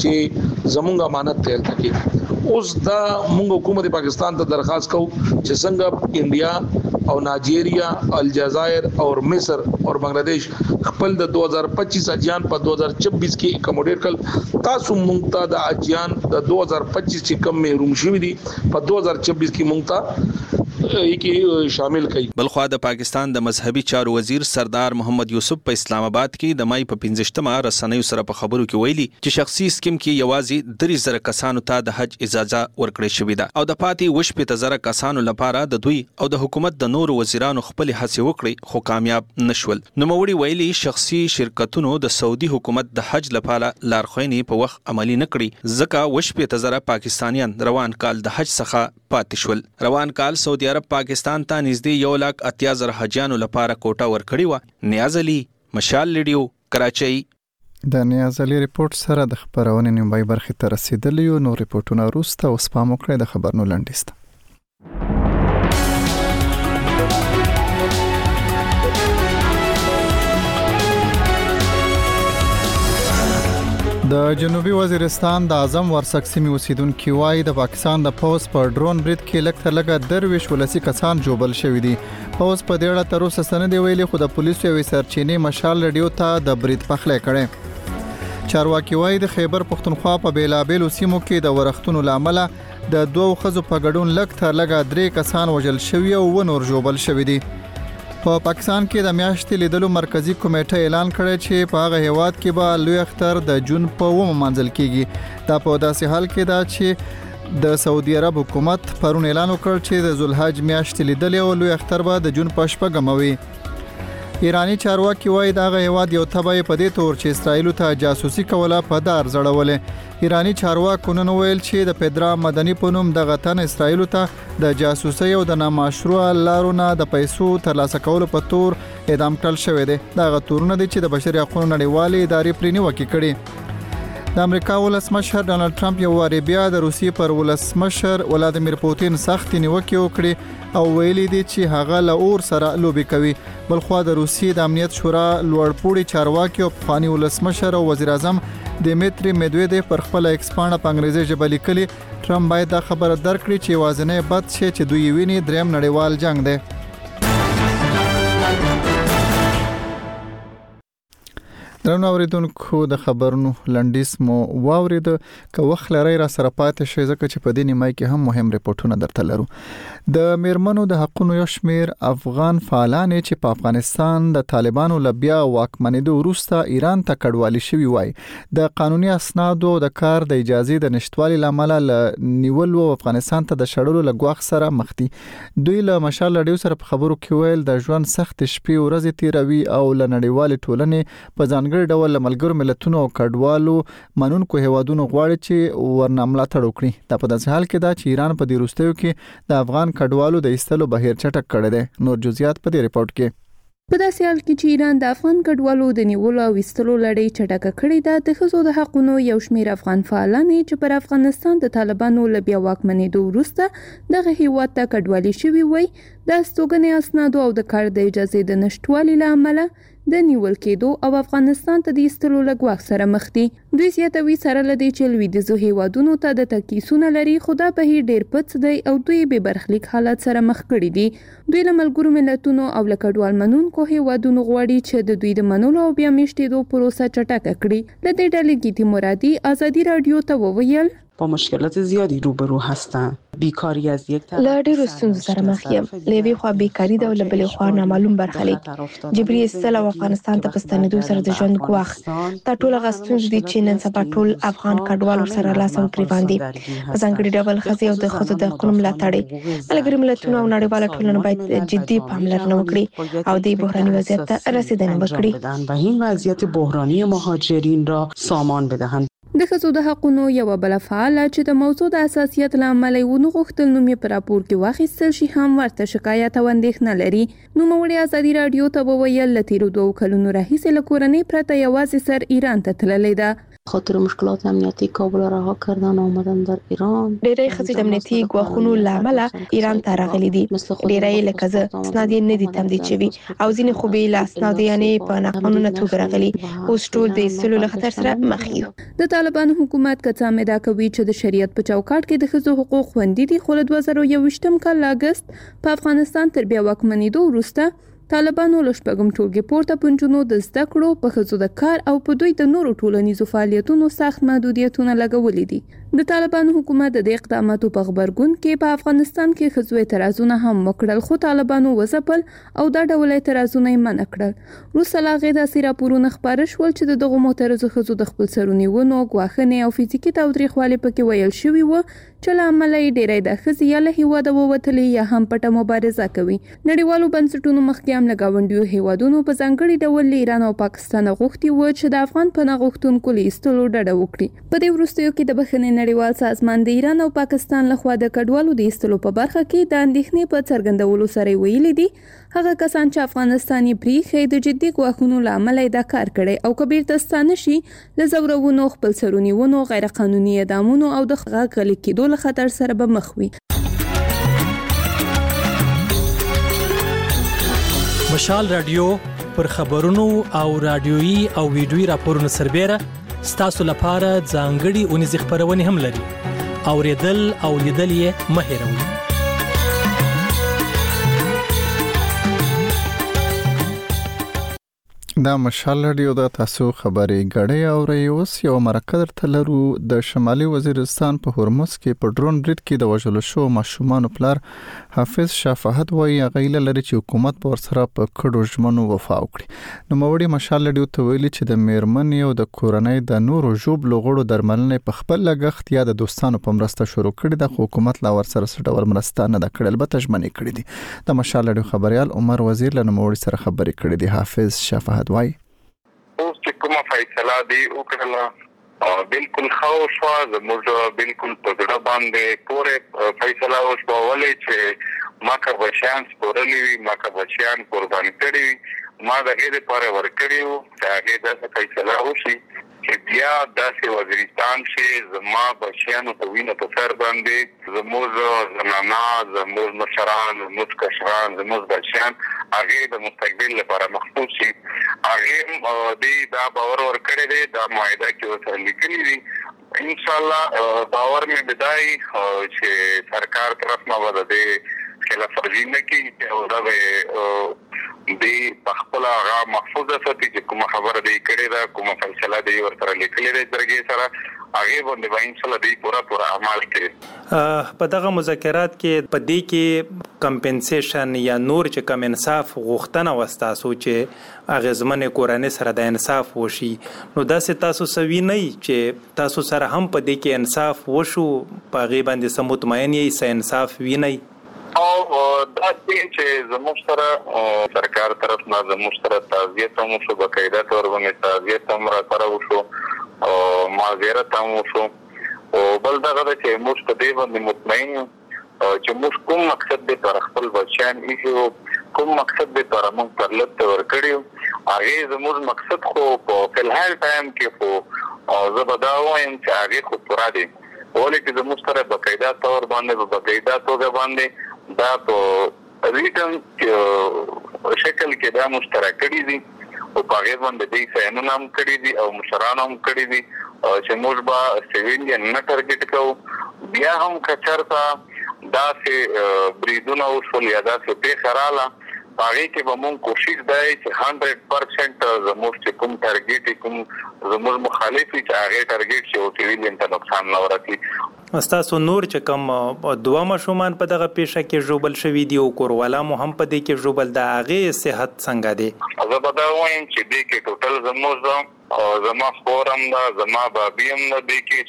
چې زمونږ امانت ته تکي. اوس دا موږ حکومت پاکستان ته درخواست کوو چې څنګه انډیا او نایجیریا الجزائر او مصر او بنگلاديش خپل د دو ہزار پچیس اجیان په دو ہزار چوبیس کې اکوموډیټ کړ. تاسو موږ ته د اجیان د دو ہزار پچیس چې کم محروم شوي دي په دو ہزار چوبیس کې موږ ته کې شامل کړي. بلخوا د پاکستان د مذهبي چارو وزیر سردار محمد یوسف په اسلام آباد کې د مای په پنځشتمه رسنیو سره په خبرو کې ویلي چې شخصي سکیم کې یوازې درې زره کسانو ته د حج اجازه ورکړې شوې ده او د پاتې وش په زره کسانو لپاره د دوی او د حکومت د نورو وزیرانو خپل هڅې وکړي خو کامیاب نشول. نوموړي ویلي شخصي شرکتونو د سعودي حکومت د حج لپاره لارښوونې په وخت عملي نه کړې ځکه وش په زره پاکستانیان روان کال د حج څخه پاتې شول. روان کال سعودي عرب پاکستان ته نږدې یو لک اتیا زره حجیانو لپاره کوټه ورکړې و. نیاز علي، مشال ریډیو، کراچۍ. د نیاز علي ریپورت سره د خبرونې نیمایي برخې ته رسیدلی یو. نو ریپورتونه وروسته اوس پام وکړئ د خبرونو لنډیز. د جنوبي وزیرستان د اعظم ورسک سیمې اوسیدونکو وايي د پاکستان د پوز پر ډرون برید کې لکه لګه درویش ولسی کسان جوبل شوی دي. پوز په دې اړه تر اوسه سند دی ویلي خو د پولیسو یو سرچینې مشال رادیو ته د برید پخلې کړي. چارواکي وايي د خیبر پختونخوا په بیلابیلو سیمو کې د ورښتونو لامل د دوه خزو په ګډون لکه لګه درې کسان وژل شوی او و نور جوبل شوی دي. په پاکستان کې د میاشتې لیدلو مرکزی کمیټه اعلان کړی چې په هغه هیواد کې به لوی اختر د جون په اوومه منځل کیږي. دا په داسې حال کې دا چې د سعودي عرب حکومت پرون اعلان وکړ چې د ذوالحج میاشتې لیدل او لوی اختر به د جون په شپږمه وي. ایرانی چارواکي وایي دا هغه هیواد یو تبعی په دې تور چې اسرائیل ته جاسوسي کوله په دار زړولې. ایرانی چارواکو نن ویل چې د پدرا مدني په نوم د غتن اسرائیل ته د جاسوسي او د نامشروع لارو نه د پیسو ترلاسه کولو په تور اعدام کړل شوی دی. دا غتورونه دي چې د بشري حقوقو نړیوالې ادارې پرې نیوکه کړي. د امریکا ولسمشر ډانلډ ټرمپ یو واری بیا د روسیې پر ولسمشر ولادیمیر پوتین سخت نیوکه وکړي او ویلي دي چې هغه له اور سره لوبي کوي. بلخوا د روسیې د امنیت شورا لوړپوړي چارواکي او پخوانی ولسمشر او وزیر اعظم دیمیتری میدویدیف پر خپل ایکس پاڼه په انګریزي ژبه لیکلي ټرمپ باید دا خبره درکړي چې وازنې بد شي چې دوی ویني دریم نړیوال جنگ دی. درنو اوریدونکو د خبرونو لنډیس مو واورید. که وخت لري را سره پاتې شي ځکه چې په دې نیمای کې هم مهم ریپورتونه درته لرو. د میرمنو د حقوقو یو شمیر افغان فعالان چې په افغانستان د طالبانو لبیا واکمنېدو وروسته ایران ته کډوالي شوی وای د قانوني اسنادو د کار د اجازه د نشټوالي لامل نیول او افغانستان ته د شړلو لګواخ سره مخ دي. دوی له مشال رادیو سره په خبرو کې ویل د ژوند سخت شپې او ورځې تیروي او له نړیوال ټولنې په ځانګړي ډول ملګرو ملتونو او کډوالو منونکو هیوادونو غواړي چې ورنه ملاتړ وکړي. دا په داسې حال کې دا چې ایران په دې وروستیو کې د افغان کډوالو د ایستلو بهیر چټک کړی دی. نور جزئیات په دې ریپورت کې. په داسې حال کې چې ایران د افغان کډوالو د نیولو او ایستلو لړۍ چټکه کړې ده، د ښځو د حقوقو یو شمېر افغان فعالان چې پر افغانستان د طالبانو له بیا واکمنېدو وروسته دغه هیواد ته کډوالي شوي وای د استوګنې اسنادو او د کار د اجازې د نشټوالي له امله د نیول کېدو او افغانستان ته د ایستلو لګواخ سره مخ دي. دوی زیاتوي سره لدی چې لویدیځو هیوادونو ته د تکیسونه لري خو دا بهیر ډیر پڅ دی او دوی به برخلیک حالت سره مخ کړي دي. دوی له ملګرو ملتونو او له کډوال منونکو هیوادونو غواړي چې د دوی د منلو او بیا میشتېدو پروسه چټکه کړي. لدی ډلې گیتی مرادي آزادی رادیو ته وویل با مشکلات زیادی روبرو هستن. بیکاری از یک طرف له ډیرو ستونزو سره مخ یم. له یوې خوا بیکاري ده او له بلې خوا نامعلوم برخلیک جبري ایستل او افغانستان ته په ستنېدو سره د ژوند ګواښ. دا ټول هغه ستونزې دي چې نن سبا ټول افغان کډوال ورسره لاس او ګریوان دي. په ځانګړي ډول ښځې او د ښځو د حقوقو ملاتړ ملګري ملتونو او نړیواله ټولنه باید جدي پاملرنه وکړي او د بحراني وضعیت ته رسیدنه وکړي و این وضعیت بحرانی مهاجرین را سامان بدهند. د ښځو د حقوقو یو بل فعال چې د موضوع د اساسیت لامل ونه غوښتل نوم یې پر راپور کې واخیستل شي هم ورته شکایت او اندېښنه لري. نو موږ آزادي رادیو ته وویل ل تیرو دوه کلونو راهیسې له کورنۍ پرته یوازې سر ایران ته تللی ده. خاطر مشکلات امنیتی کابل را رها کردن آمدن در ایران. ډېری ښځې د امنیتي ګواښونو له امله ایران ته راغلي دي. ډېری لکه زه اسناد یې نه دي تمدید شوي او ځینې خو بې له اسنادو یعنې په ناقانونه توګه راغلي. اوس ټول د ایستلو له خطر سره مخ یو. د طالبانو حکومت که څه ادعا کوي چې د شریعت په چوکاټ کې د ښځو حقوق خوندي دي، خو له دوه زره یوویشتم کال اګست په افغانستان تر بیا واکمنېدو وروسته طالبانو له شپږم ټولګې پورته په نجونو د زده کړو، په ښځو د کار او په دوی د نورو ټولنیزو فعالیتونو سخت محدودیتونه لګولي دي. د طالبانو حکومت د دې اقداماتو په خبرګون کې په افغانستان کې ښځو اعتراضونه هم وکړل، خو طالبانو وځپل او دا ډول اعتراضونه یې منع کړل. وروسته له هغې داسې راپورونه خپاره شول چې د دغو معترضو ښځو د خپل سرونیونو، ګواښنې او فزیکي تاوتریخوالي پکې ویل شوي وو، چې له امله یې ډېری د ښځې یا له هېواده ووتلې یا هم پټه مبارزه کوي. نړیوالو بنسټونو مخکې هم له ګاونډیو هېوادونو په ځانګړي ډول له ایران او پاکستان غوښتي وو چې د افغان پناه غوښتونکو له ایستلو ډډه وکړي. په دې وروستیو کې د بخښنې نړیوال سازمان د ایران او پاکستان لخوا د کډوالو د ایستلو په برخه کې د اندېښنې په څرګندولو سره ویلي دي هغه کسان چې افغانستان یې پریښی د جدي ګواښونو له امله دا کار کړی او که بیرته ستانه شي له ځورونو، خپل سرونیونو، غیر قانوني اعدامونو او د غږ غلي کېدو له خطر سره به مخ وي. مشال رادیو پر خبرونو او رادیويي او ویډیويي راپورونو سربېره ستاسو لپاره ځانګړي اونیزې خپرونې هم لري. اوریدل او لیدل یې مه هېروئ. دا مشال رادیو د تاسو خبرې غړې اوري. اوس یو مرکه درته لرو. د شمالي وزیرستان په هرمز کې په ډرون برید کې د وژل شو ماشومان پلار حافظ شاه فهد وایي غیله لري چې حکومت په ورسره په کډو ژمنو وفا وکړي. نو موړي مشال رادیو ته ویلي چې د میرمنې او د کورنۍ د نورو ژوبلو غړو درملنې په خپل لګښت یا د دوستانو په مرسته شروع کړي د حکومت لا ورسره څه ډول مرسته نه ده کړې، البته ژمنې کړې دي. د مشال رادیو خبريال عمر وزیر له موړي سره خبرې کړې دي. حافظ شاه فهد وایي اوس چې کومه فیصله دی وکړه بالکل خو شو زموږ بالکل په ډېر باندې پوره فیصله وشو ولې چې ما کا بچیان سپورلي وي، ما کا بچیان قرباني کړي وي، ما د هغې لپاره ورکړي وو چې هغې داسې فیصله وشي چې بیا داسې وزیرستان چې زما بچیانو ته وینه په سر باندې زموږ زنانا، زموږ مشران، زموږ کشران، زموږ بچیان هغې د مستقبل لپاره محفوظ شي. هغې دې دا باور ورکړی دی، دا معاهده کې ورسره لیکلي دي. انشاءالله باور مې بدای چې سرکار طرف نه به د دې خلاف ورزي نه کېږي او دا به دې په خپله هغه محفوظه ساتي چې کومه خبره دې کړې ده، کومه فیصله دې ورسره لیکلې ده جرګې سره، هغې باندې به انشاءالله دې پوره پوره عمل کوي. په دغه مذاکرات کې په دې کې کمپنسیشن یا نور چې کم انصاف غوښتنه وه ستاسو چې اغېزمنې کورنۍ سره د انصاف وشي، نو داسې تاسو څه وینئ چې تاسو سره هم په دې کې انصاف وشو، په هغې باندې څه مطمئن یئ، څه انصاف وینئ؟ او دا چې زموږ سره سرکار طرف نه زموږ سره تعزیت هم وشو، باقاعده طور باندې تعزیت هم را سره وشو او معذرت هم وشو. او بل دغه ده چې موږ په دې باندې مطمئن یو چې موږ کوم مقصد دی پر خپل بچیان ایښي، کوم مقصد دی پر موږ پرلت ته ورکړي وو، هغې زموږ مقصد خو په فلحال ټایم کې خو زه به دا وایم چې هغې خو پوره دی، ولې چې زموږ سره باقاعده طور باندې په باقاعده توګه باندې دا په ریټن شکل کې دا مشترک کړي دي او په هغې باندې دوی ساینونه هم کړي دي او مشران هم کړي دي چې موږ به سیویلین نه ټارګېټ کوو. بیا هم که چېرته داسې بریدونه وشول یا داسې پېښه راغله په هغې کې به مونږ کوشش دا یې چې هنډرډ پرسنټ زموږ چې کوم ټارګېټ کوم زموږ مخالف وي چې هغې ټارګېټ شي او سیویلین ته نقصان نه ورسي. ستاسو نور چې کوم دوه ماشومان په دغه پیښه کې ژوبل شوي دي او کوروالا مو هم په دې کې ژوبل ده، هغې صحت څنګه دی؟ زه به دا وایم چې دې کې ټوټل زموږ او زما خور هم ده، زما بابي هم ده دې کې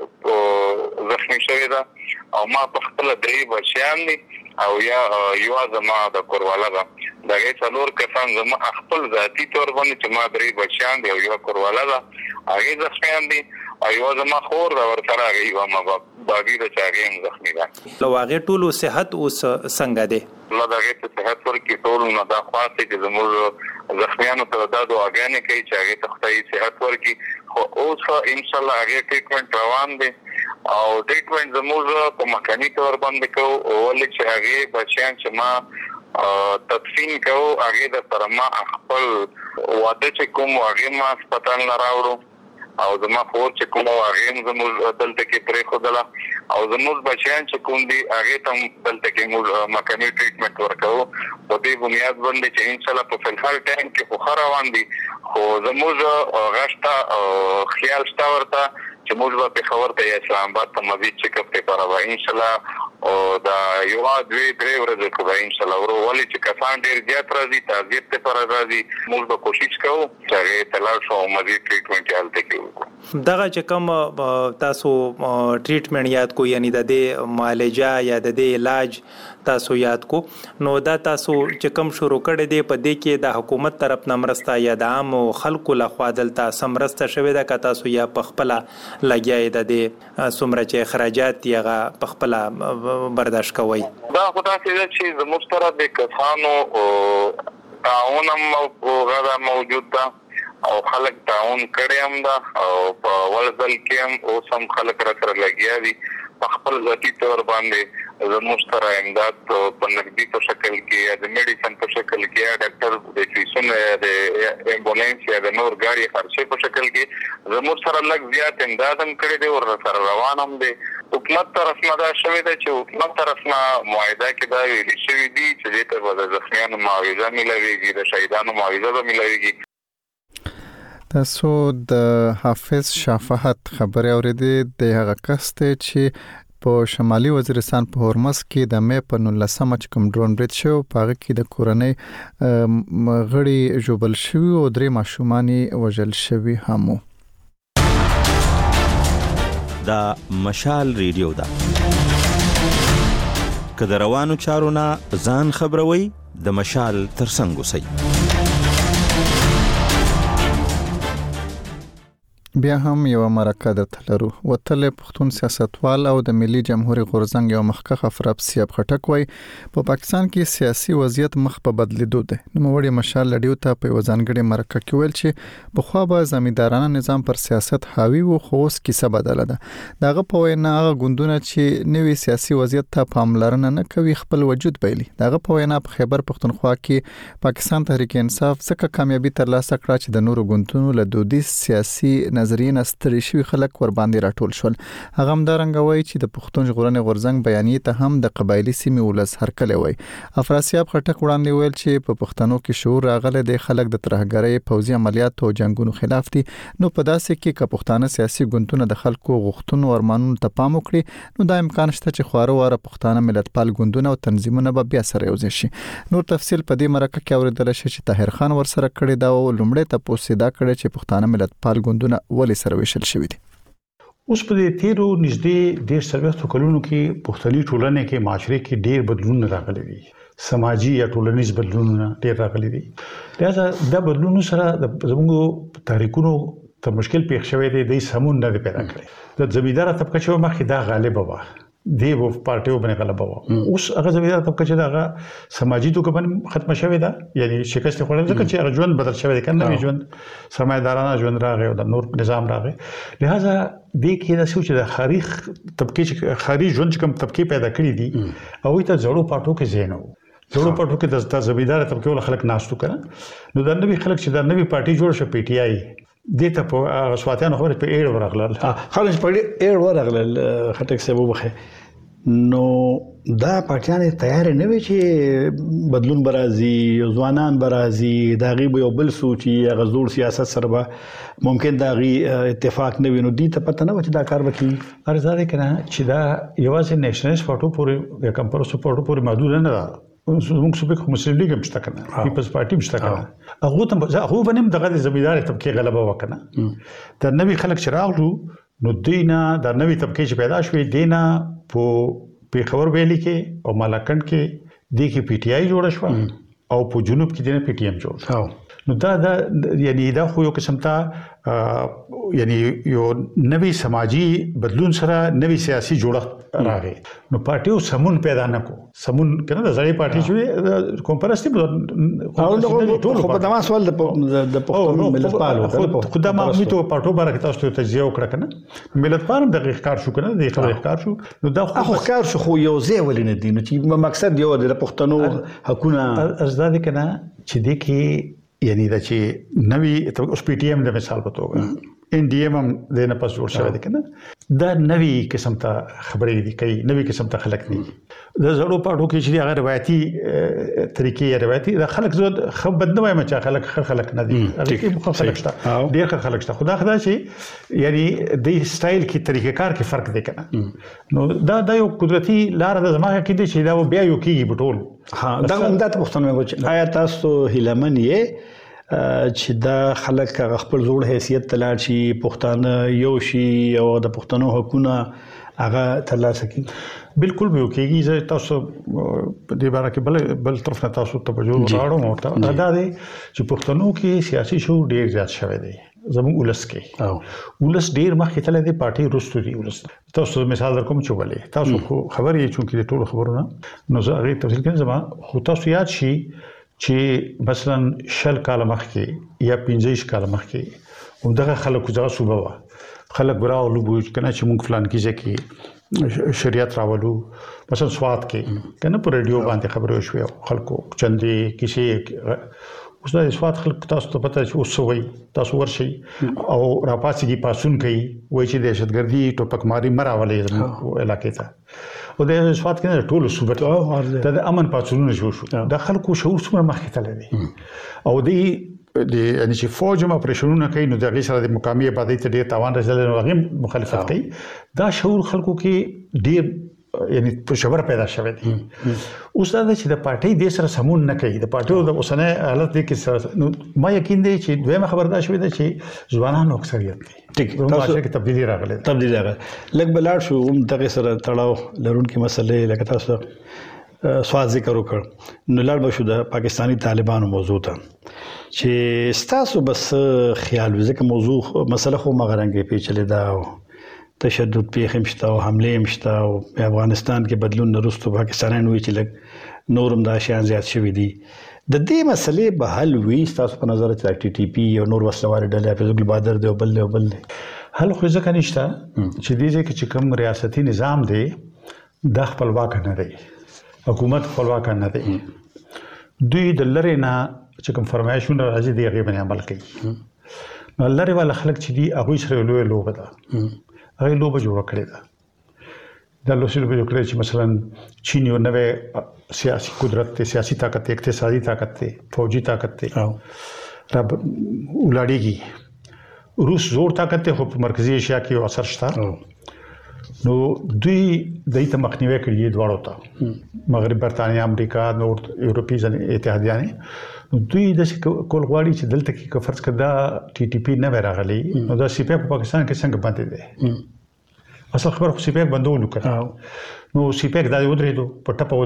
چې زخمي شوې ده او ما په خپله درې بچیان دي او یا یوه زما د کوروالا ده. د هغې څلور کسان زما خپل ذاتي طور باندې چې ما درې بچیان دي او یوه کوروالا ده هغې زخمیان دي او یوه زما خور ده ورسره هغې یوه ما بابي ده چې هغې هم زخمي ده. له هغې ټولو صحت اوس څنګه دی؟ الله د هغې ته صحت ورکړي، ټولو نه دا خواست دی چې زموږ زخمیانو ته دا دعاګانې کوي چې هغې ته خدای صحت ورکړي. خو اوس انشاءالله هغې ټریټمنټ روان دی او ټریټمنټ زموږ په مکاني طور باندې کوو ولې چې هغې بچیان چې ما تدفین کوو هغې درسره ما خپل واده چې کوم هغې ما هسپتال نه راوړو او زما خور چې کوم هغې هم زموږ دلته کې پرېښودله او زموږ بچیان چې کوم دي هغې ته هم دلته کې موږ مکاني ټریټمنټ ورکوو په دې بنیاد باندې چې انشاءالله په فلحال ټایم کې خو ښه روان دي. خو زموږ غږ ته خیال شته ورته چې موږ به خبر ته اسلام آباد ته مزید چیک اپ ته راوړو ان شاء الله او دا یو دوی درې ورځې کوي ان شاء الله ورو ولې چې کسان ډیر زیات راځي تعذيب ته پر راځي موږ به کوشش کوو چې تلل شو مزید ټریټمنټ حالت کې دغه چې کوم تاسو ټریټمنټ یاد کو یعنی د دې معالجه یا د دې علاج تاسو یاد کو نو دا تاسو چې کوم شروع کړی دی په دې کې د حکومت طرف نه مرسته یا د عام خلکو لخوا دلته سمرسته شوی ده که تاسو یا په خپل لګیای د دې څومره چې اخراجات یغه په خپل برداشت کوي دا خدای چې چې زموږ سره د کسانو او تعاون او غدا موجود ده او خلک تعاون کړي هم ده او په ولزل کې هم او سم خلک را سره لګیا دي په خپل ذاتی تور باندې زموږ سره امداد په نقدي په شکل کې یا د میډیسن په شکل کې یا ډاکټر د فیسونو د امبولانس یا د نور ګاډي خرچه په شکل کې زموږ سره لږ زیات امداد هم کړی دی او سره روان هم دی حکومت طرف نه دا شوی دی چې حکومت طرف نه معاهده کې دا ویل شوی دی چې دې ته د زخمیانو معاوضه ملويږي د شهیدانو معاوضه به ملويږي تاسو د حافظ شفاعت خبري اوریدې د هغه کس ته چې په شمالي وزیرستان په هرمز کې د مې په نولسمه چې کوم ډرون بریټ شو په هغه کې د کورنۍ غړي جوبل شوی او درې ماشومان وژل شوی هم دا مشال ریډیو دا کله روانو چارونه ځان خبروي د مشال ترڅنګ وسی بیا هم یو مرکه د تلرو وتل پښتون سیاستوال او د ملي جمهوریت غورزنګ یو مخکخ افراب سیاب خټک وای په پاکستان کې سیاسي وضعیت مخ په بدلیدو ده نو وړي مشال لډیو ته په وزنګړي مرکه کې ویل چې په خو به زمیندارانه نظام پر سیاست حاوی وو خو اوس کیسه بدله ده دغه په وینا هغه غوندونه چې نوې سیاسي وضعیت ته پاملرنه نه کوي خپل وجود بیلی دغه په وینا په خیبر پښتونخوا کې پاکستان تحریک انصاف څخه کامیابی ترلاسه کړه چې د نورو غوندونو له دودي سیاسي نظریه نستړي شوی خلک ور باندې راټول شول هغه هم دا رنګوي چې د پښتون ژغورنې غورزنګ بیانیه ته هم د قبایلی سیمې ولس هرکله وای افراسیاب خټک وړاندې ویل چې په پښتنو کې شعور راغله د خلک د ترهګرۍ پوځي عملیات او جنگونو خلاف دي نو په داسې کې ک پښتانه سیاسي ګوندونه د خلکو غوښتنو ورمانونو ته پام وکړي نو دا امکان شته چې خواره واره پښتانه ملتپال ګوندونه او تنظیمونه به بیا سره یوځي شي نور تفصیل په دې مرکه کې اوریدل شي چې طاهر خان ورسره کړی دا او لومړی ته پوسیدا کړی چې پښتانه ملتپال ګوندونه ولې سره وشل شوی دي اوس په دې تیرو نږدې ډېر سرویستو کلونو کې پښتني ټولنې کې معاشره کې ډېر بدلون راغلي دي سماجی یا ټولنیز بدلونونه ډېر راغلي دي لہذا دا بدلون سره د زموږ تاریخونو ته مشکل پیښ شوی دی د سمون نه پیدا کړی د زمیندار طبقه چې مخې دا غالب و دی وو پارټیو باندې غلبه و اوس هغه زمیندار طبقه چې دا سماجی توګه باندې ختم شوی دا یعنی شکست خوړل ځکه چې هغه ژوند بدل شوی دی کنه ژوند سرمایدارانه ژوند راغی او د نور نظام راغی لہذا د کې د سوچ د خارج طبقه چې خارج ژوند کوم طبقه پیدا کړی دي او ته زړو پټو کې زینو زړو پټو کې د زمیندار طبقه ول خلک ناشتو کړه نو د نوې خلک چې د نوې پارټي جوړ شو پی ټی آی دته په سواتیانو خبره په ایړ ورغلل خلک په ایړ ورغلل خټک سبب وخه نو دا پارټیان تیار نه وي چې بدلون برازي ځوانان برازي دا غي یو بل سوچي غزور سیاست سره به ممکن دا غي اتفاق نه وینو دي ته پته نه و چې دا کار وکړي ارزاده کنه چې دا یوازې نېشنل پارټو پورې یا کمپرس پارټو پورې محدود نه ده موږ څه په مسلم لیگ هم شته کنه پیپلز پارټي هم شته کنه هغه ته هغه باندې دغه زمیندار طبقه غلبه وکنه د نوې خلک چراغلو نو دینا د نوې طبقه چې پیدا شوې دینا په پیښور ویلي کې او مالاکنډ کې د کې پی ټی آی جوړ شو او په جنوب کې د پی ټی ایم جوړ شو نو دا دا یعنی دا خو یو قسم ته یعنی یو نوې سماجی بدلون سره نوې سیاسي جوړښت راغی نو پارټیو سمون پیدا نکو سمون کنه د ځړې پارټي چې کوم پرستی په خو په دما سوال د پښتون ملتپالو خو دا ما میته پارټو برکت تاسو ته تجزیه وکړه کنه ملتپال د ښکار شو کنه د ښکار شو نو دا خو ښکار شو خو یو ځای ولې نه دي نو چې مقصد یو د پښتنو حقونه ازداد کنه چې د کې یعنی دا چې نوی اوس پی ټی ایم د مثال په توګه ان ډي ایم هم د نه پس جوړ شوی دی کنه دا نوی قسم ته خبرې دي کوي نوی قسم ته خلک دي د زړو پاټو کې چې هغه روایتي طریقې روایتي د خلک زود خبر نه وایم چې خلک خلک نه دي هغه کې مخ خلک شته ډیر خلک شته خدا خدا چې یعنی د سټایل کې طریقې کار کې فرق دی کنه نو دا د یو قدرتي لار د زمانه کې دي چې دا بیا یو کېږي بټول ها دا هم د پښتنو وچ آیا تاسو هیلمن یې چې دا خلک خپل زوړ حیثیت تلاړ شي پښتانه یو شي او د پښتنو حقوقونه هغه ترلاسه کړي بالکل به کېږي چې تاسو د باره کې بل بل طرف نه تاسو ته توجه راوړم او دا دی چې پښتنو کې سیاسي شعور ډیر زیات شوی دی زموږ ولس کې او ولس ډیر مخکې تللی دی پارټي رستو دی ولس تاسو مثال در کوم چې ولې تاسو خو خبرې چونکې د ټولو خبرونه نو زه هغې تفصیل کوم زما خو تاسو یاد شي چې مثلا شل کال مخکې یا پنځه کال مخکې همدغه خلکو دغه صوبه وه خلک به راغلو به کنه چې موږ فلان کې ځای کې شریعت راولو مثلا سوات کې کنه په ریډیو باندې خبرې وشوې خلکو چندې کیسې اوس د سوات خلک تاسو ته پته چې اوس وایي تاسو ورشي او راپاسېږي پاسون کوي وایي چې دهشتګردي ټوپکماري مه راولئ زموږ علاقې ته او د سوات کې ټولو صوبه ته د امن پاڅونونه جوړ شو د خلکو شعور څومره مخکې تللی دی او دوی د یعنی چې فوج هم اپریشنونه کوي نو د هغې سره د مقامي آبادۍ ته ډېر تاوان رسېدلی نو هغې مخالفت کوي دا شعور خلکو کې ډېر یعنی په شبر پیدا شوی دی اوس دا چې د پارټۍ دې سره سمون نه کوي د پارټیو د اوسنۍ حالت دی کې نو ما یقین دی چې دویمه خبر دا شوې ده چې ځوانانو اکثریت دی ټیک تاسو کې تبدیلی راغله تبدیلی راغله لږ بلاړ شو هم دغه سره تړاو لرونکي مسلې لکه تاسو سوال ذکر وکړ نو لاړ به شو د پاکستانی طالبانو موضوع ته چې تاسو بس خیال وځکه موضوع مسله خو مغرنګ پیچلې ده تشدد پیښ هم شته او حمله هم شته او په افغانستان کې بدلون وروسته پاکستانیان وایي چې لږ نورم دا شیان زیات شوي دي د دې مسلې به حل وي تاسو په نظر چې ټي ټي پی او نور وسلواري ډلې حفیظ البادر دی او بل دی او بل دی حل خو ځکه نشته چې دې ځکه چې کوم ریاستي نظام دی د خپلواک نه دی حکومت خپلواک نه دی دوی د لرې نه چې کوم فرمایشونه راځي دی هغې باندې عمل کوي نو لرې والا خلک چې دي هغوی سره یو لویه لوبه ده هغه لوبه جوړه کړې ده دا لوسي لوبه جوړه کړې چې مثلا چین یو نوې سیاسي قدرت ته سیاسي طاقت ته اقتصادي طاقت ته فوجي طاقت ته را ولاړېږي روس زور طاقت ته په مرکزی ایشیا کې یو اثر شته نو دوی دایته مخنیوي کړی دواړو ته مغرب برتانیا امریکا نور یورپی اتحادیانه دوی د کول غواړي چې دلته کې فرض کړه ټي ټي پی نه راغلي نو دا سی پی په پاکستان کې څنګه باندې دی اصل خبر خو سی پی بندول کړه نو سی پی دا ودرېدو په ټپه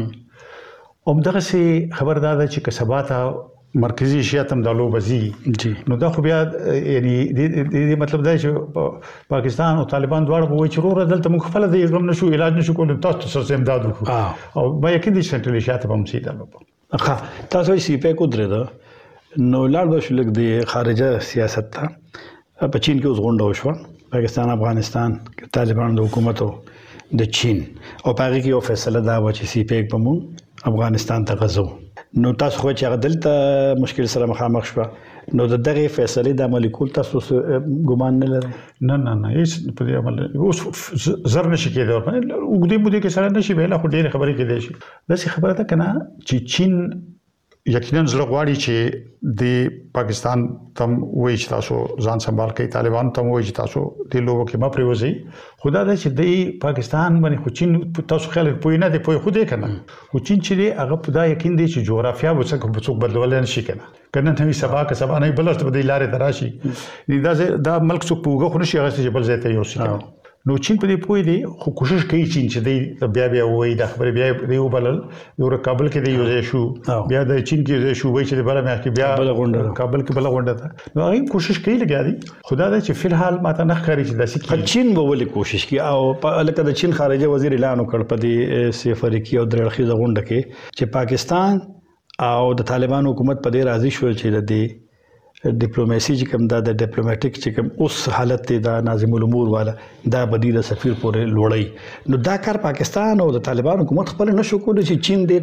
ودرېدو او دغه سي خبر دا ده چې کسباته مرکزی ایشیا تم دالو بزي نو دا خو بیا یعنی د مطلب دا چې پاکستان او طالبان دواړه وایي چې ورور دلته موږ خپل د غم نشو علاج نشو کولای تاسو سره امداد وکړو او ما یقین دي سنټرل ایشیا ته هم سیده ښه تاسو سی پی کو درېده نو لاړ به شو لږ د خارجه سیاست ته په چین کې اوس غونډه وشوه پاکستان افغانستان طالبان د حکومت د چین او په هغې کې یو فیصله دا وه چې سی پی په مونږ افغانستان ته غځو نو تاسو خو چې هغه دلته مشکل سره مخامخ شوه نو د دغې فیصلې د عملي کول تاسو ګمان نه لرئ نه نه نه هېڅ په دې عمل اوس زر نشي کېدی اوږدې مودې کې سره نشي ویلی خو ډېرې خبرې کېدی شي داسې خبره ده که نه چې چین یقینا زړه غواړي چې د پاکستان تم وایي چې تاسو ځان سنبال کوئ طالبان تم وایي چې تاسو دې لوبو کې مه پرېوځئ خو دا ده چې د پاکستان باندې خو چین تاسو خیال پوه نه دی پوه خو دی که نه خو چین چې دی هغه په دا یقین دی چې جغرافیا به څنګه څوک بدلولی نه شي که نه که نن هم سبا که سبا نه وي بل ورځ به دې لارې ته راشي دا دا ملک څوک په اوږه خو نه شي اخیستی چې بل ځای ته یوسي نو چین په دې پوه دی خو کوشش کوي چین چې دی بیا بیا وایي دا خبرې بیا دی وبلل یو کابل کې دی یو ځای شو بیا د چین کې ځای شو وایي چې بله میاشت کې بیا کابل کې بله غونډه ده نو هغوی کوشش کوي لګیا دي خو دا ده چې فی الحال ماته نه ښکاري چې داسې کېږي چین به ولې کوشش کوي او لکه د چین خارجه وزیر اعلان وکړ په دې سه افریقي او درې اړخیزه غونډه کې چې پاکستان او د طالبان حکومت په دې راضي شول چې د دې ډیپلوماسي چې کوم دا د ډیپلوماټیک چې کوم اوس حالت دی دا ناظم الامور والا دا بدی د سفیر پورې لوړی نو دا کار پاکستان او د طالبان حکومت خپل نشو کولی چې چین دیتا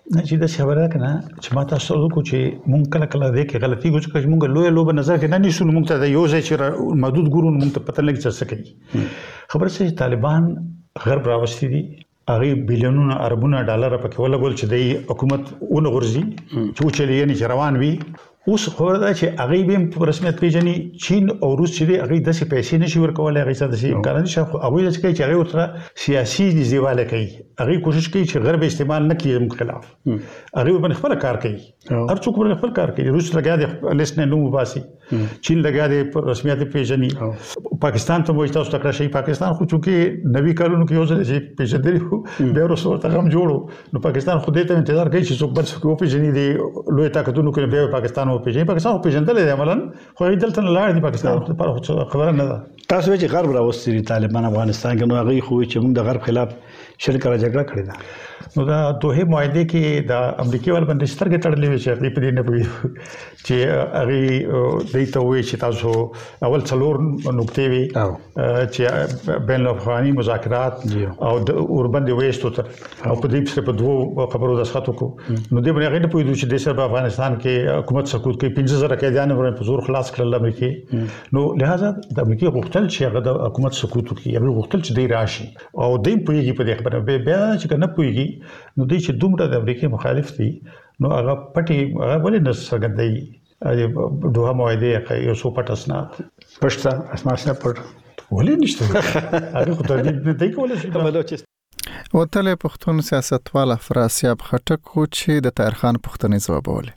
نه چې دا خبره کنه چې ما تاسو ته کو چې مونږ کله کله دې کې غلطي کوو چې مونږ لوی لوب نظر کې نه نیسو مونږ ته یو ځای چې محدود ګورو مونږ ته پته لګي څه کوي خبره چې طالبان غرب راوستي دي هغه بلیونونه اربونه ډالر پکې ولګول چې د حکومت اون غورځي چې چلی یعنی روان وي اوس خبره ده چې هغه به په رسمیت پیژني چین او روس چې هغه د څه پیسې نشي ورکولای هغه څه د امکان نشي خو هغه چې کوي چې هغه تر سیاسي نزدېواله کوي هغه کوشش کوي چې غرب استعمال نه کړي موږ خلاف هغه باندې خپل کار کوي هر څوک باندې خپل کار کوي روس لګا دي لیست نه نو باسي چین لګا دي په رسمیت پیژني پاکستان ته وایي تاسو تکړه شي پاکستان خو چې نوي کارونو کې یو ځل چې پیژندل خو به روس ورته هم جوړو نو پاکستان خو دې ته انتظار کوي چې څوک بل څوک پیژني دي لوی طاقتونو کې به پاکستان او پیژني پاکستان او پیژندل دي عملاً خو دلته نه لاړ دي پاکستان لپاره خبره نه ده تاسو چې غرب راوستي طالبان افغانستان کې نو هغه خو چې موږ د غرب خلاف شرک را جګړه کړې ده نو دا دوه معاهده کې د امریکای ول باندې سترګې تړلې وي چې هغه په دې نه پوي چې هغه د ته وي چې تاسو اول څلور نقطې وي چې بین الافغاني مذاکرات او د اوربند وېستو تر او په دې څخه په دوه خبرو د ښاتو کو نو دې باندې هغه نه پوي چې د سر په افغانستان کې حکومت سقوط کوي پنځه زره قیدیان ورن په زور خلاص کړل امریکای نو لہذا د امریکای غوښتل چې هغه د حکومت سقوط کوي هغه غوښتل چې دی راشي او دې پويږي په دې خبره به بیا چې نه پويږي نو دوی چې دومره د امریکای مخالف دي نو هغه پټي هغه ولې نه څرګندوي دوه معاهده یو څو پټسنا پښتا اسماسه پټ ولې نشته هغه خو ته دې دی کولای شي بلوچستان وتل پښتون سیاستوال افراسیاب خټک خو چې د طاهر خان پښتنې ځواب ولې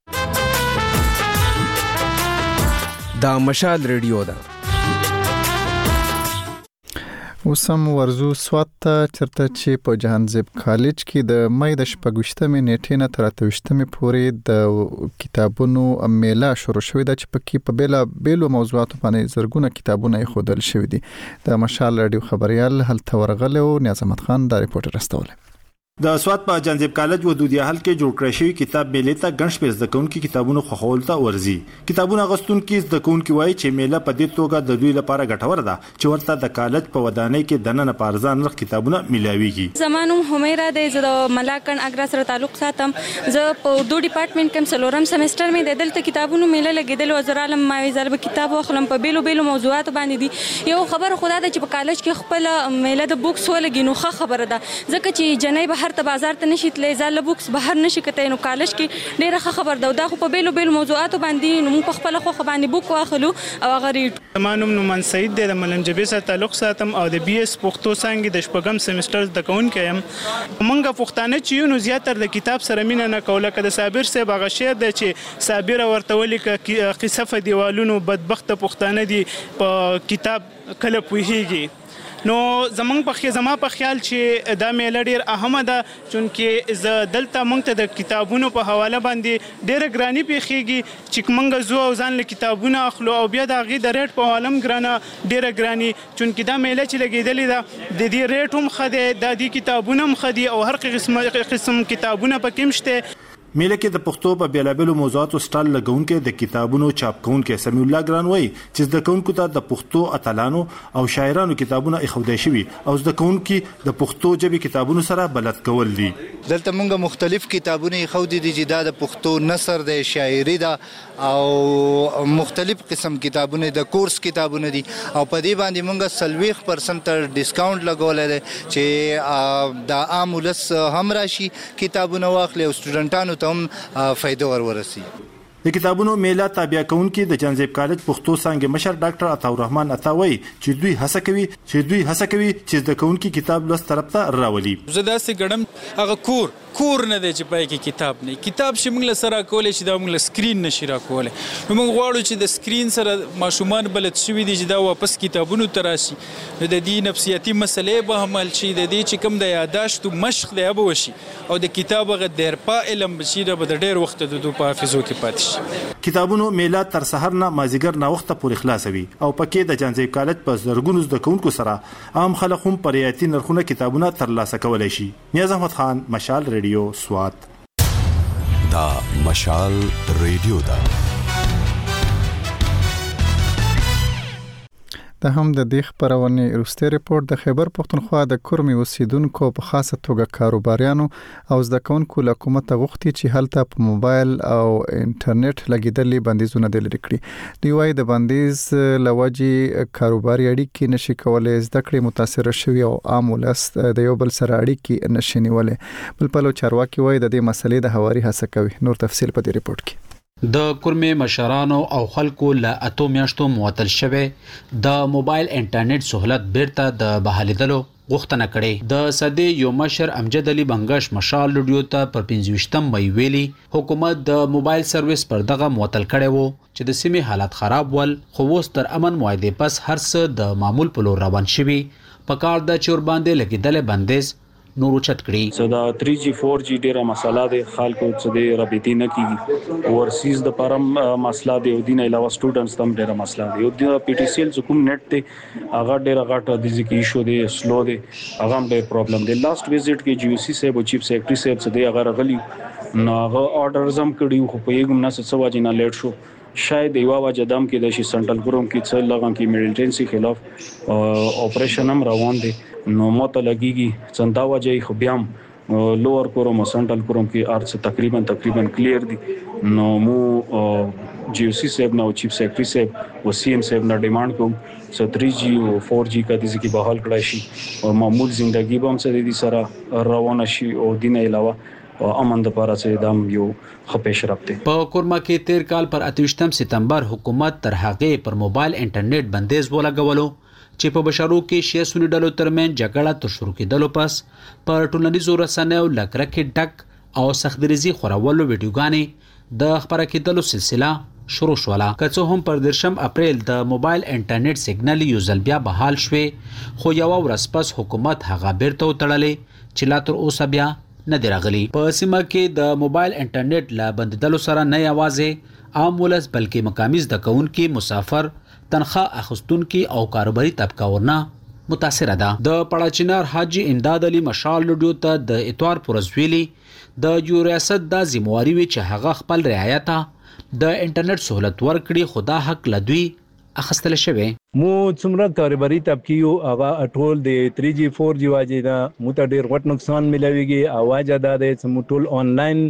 دا مشال ریډیو ده وسم ورزو سوات چرته چې په جهانزیب کالج کې د مې د شپږشتمې نیټې نه تر اتهشتمې پورې د کتابونو میله شروع شوې ده چې پکې په بیلا بیلو موضوعاتو باندې زرګونه کتابونه یې خودل شوې دي د مشال رادیو خبريال هلته ورغله او نیاز احمد خان دا ریپورت راستوله د سوات په جانزیب کالج ودودیا حل کې جوړ کړی شوی کتاب میله ته ګڼ شمېر زده کوونکي کتابونو خوښول ته ورزي کتابونه غوښتونکي زده کوونکي وایي چې میله په دې توګه د دوی لپاره ګټوره ده چې ورته د کالج په ودانۍ کې دننه په ارزان نرخ کتابونه ملاويږي زمانوم همیرا د زه ملاکن اګرا سره تعلق ساتم زه په دوه ډپارټمنټ کې سلورم سمستر مې د دلته کتابونو میله لګیدل وزیر عالم ماوي زرب کتاب واخلم په بیلو بیلو موضوعات باندې دي یو خبر خدا د چې په کالج کې خپل میله د بوکس ولګي نو ښه خبره ده ځکه چې جنۍ بهر ته بازار ته شیتلې زاله بوکس بهر نشي کته نو کالج کې ډیره ښه خبر ده دا خو په بیلو بیلو موضوعات باندې نو په خپل خو باندې بوک واخلو او غریب زمانوم نومان سعید د ملم جبې سره تعلق ساتم او د بي اس پښتو څنګه د شپږم سمستر د کون کيم مونږه پښتانه چې یو نو زیاتره د کتاب سره مینه نه کوله کده صابر سه باغ شعر د چې صابر ورته ولیک قصفه دیوالونو بدبخت پښتانه دي په کتاب کله پوهیږي نو زمنګ په زما په خیال چې دا میله ډیر اهمه ده چونکه ز دلته مونږ ته د کتابونو په حواله باندې ډیره ګرانی پیخیږي چې مونږ زو او ځان له کتابونو اخلو او بیا د غي د ریټ په عالم ګرانه ډیره ګرانی چونکه دا میله چې لګیدلې ده د دې ریټ هم خده د دې کتابونو هم خدي او هر قسم قسم کتابونه پکې مشته میله کې د پښتو په بیلابلو موضوعاتو سټال لګونکو د کتابونو چاپ کونکو سمیع الله ګران وای چې د کونکو ته د پښتو اتلانو او شاعرانو کتابونه اخودای شوی او د کونکو د پښتو ژبې کتابونو سره بلد کول دي دلته مونږه مختلف کتابونه خو دي چې د پښتو نثر د شاعري ده او مختلف قسم کتابونه د کورس کتابونه دي او په دې باندې مونږه سلويخ پرسنټ تر ډیسکاونټ لګولای چې د عام ولس هم راشي کتابونه واخلي او سټوډنټانو تم فائدہ ورورسي د کتابونو میله تابع کونکي د جانزیب کالج پښتو څنګه مشر ډاکټر عطا الرحمن عطاوي چې دوی هڅه کوي چې دوی هڅه کوي چې د کونکي کتاب لوست طرف ته راولي زدا سي ګډم هغه کور کور نه دی چې پای کې کتاب نه کتاب چې موږ سره کولای شي دا موږ سکرین نشي را کولای نو موږ غواړو چې د سکرین سره ماشومان بلد شوي دي چې دا واپس کتابونو تراشي د دې نفسیاتي مسلې به عمل شي د دې چې کوم د یاداشت مشق دی به وشي او د کتاب غ ډیر په علم بشي د ډیر وخت د دوه په حافظو کې پاتې شي کتابونو میله تر سحر نه مازیګر نه وخت پورې خلاصوي او پکې د جانزیب کالج په زرګونو زده کوونکو سره عام خلک هم پر یاتي نرخونه کتابونه ترلاسه کولای شي نیاز احمد خان مشال ریډیو سوات دا مشال ریډیو دا د هم د دې خبرونه وروستي ریپورت د خیبر پښتونخوا د کورمي اوسیدونکو په خاصه توګه کاروباریانو او زده کوونکو له حکومت غوښتي چې هلته په موبایل او انټرنیټ لګیدلې بندیزونه د لري کړی دی. وايي د بندیز لوجي کاروباري اړیکې نشي کولای، زده کړې متاثر شوي او عام ولس د یو بل سره اړیکې نشي نیولې. بل په لو چارواکي وايي د دې مسلې د هواري هڅه کوي. نور تفصیل په دې ریپورت کې. د کورمي مشرانو او خلکو له اتو میاشتو معطل شوه د موبایل انټرنیټ سہولت بیرته د بحالیدلو غوښتنه کړې. د صدې یو مشر امجد علي بنگش مشال لډیو ته پر پنځه مې ویلي حکومت د موبایل سرویس پر دغه معطل کړي وو چې د سیمې حالت خراب ول، خو اوس تر امن معاهده پس هر څه د معمول په لور روان شوي. په کار د چور باندې لګیدل بندیز نورو چت کړي. صدا تھری جی فور جی ډیره مسله ده، خلکو څه د رابطې نه کیږي. ورسیز د پرم مسله دی او دین علاوه سټوډنټس تم ډیره مسله دی. او د پی ټی سی ال کوم نیټ ته هغه ډیره غټه د ځکه ایشو دی، سلو دی، هغه هم ډیر پرابلم دی. لاست وزټ کې جی او سی صاحب او چیف سیکرټری صاحب څه دی هغه راغلی نو هغه آرډرز هم کړی خو په یوه نه څه واجب نه لیټ شو. شاید یو واجه دم کې د شي سنټرل ګروم کې څه لغون کې ملټنسي خلاف اپریشن هم روان دي. نو ماته لګيږي څنګه واجه خو بیا هم لوور کوروم او سنټرل کوروم کې ارڅ تقریبا تقریبا کلیر دي. نو مو جی او سی صاحب نو چیف سیکرټری صاحب او سی ایم صاحب نه ډیماند کوم چې تھری جی او فور جی کا د ځکه بحال کړای شي او معمول ژوندۍ به هم سره دي سره روانه شي او دین علاوه امن د پاره چې دام یو خپېش رابطه. په کورما کې تیر کال پر اتوشتم سپتمبر حکومت تر هغه پر موبایل انټرنیټ بندیز ولګولو چې په بشرو کې شیعه سنی ډلو ترمن جګړه تر شروع کېدلو پس پر ټولنیزو رسنیو لکرکې ډک او سختریزي خورولو ویډیوګانې د خبره کېدلو سلسله شروع شوله. که څه هم پر درشم اپریل د موبایل انټرنیټ سیګنل یو ځل بیا بحال شوې، خو یو ورځ پس حکومت هغه بیرته وتړلې چې لا تر اوسه بیا نه دی راغلی. په سیمه کې د موبایل انټرنیټ لا بندیدلو سره نه یوازې عام ولس بلکې مقامي زده کوونکي، مسافر، تنخواه اخیستونکي او کاروباري طبقه ورنه متاثره ده. د پړاچینار حاجی امداد علي مشال لډیو ته د اتوار پرزویلی د یو ریاست د ذمہواری وی چې هغه خپل رعایت د انټرنیټ سہولت ورکړي، خدا حق لدوی اخستل شوی. مو څومره کاروباري طبقه یو هغه ټول د تھری جی فور جی واجی دا مت ډیر غټ نقصان ملويږي. اواز ادا د سم ټول آنلاین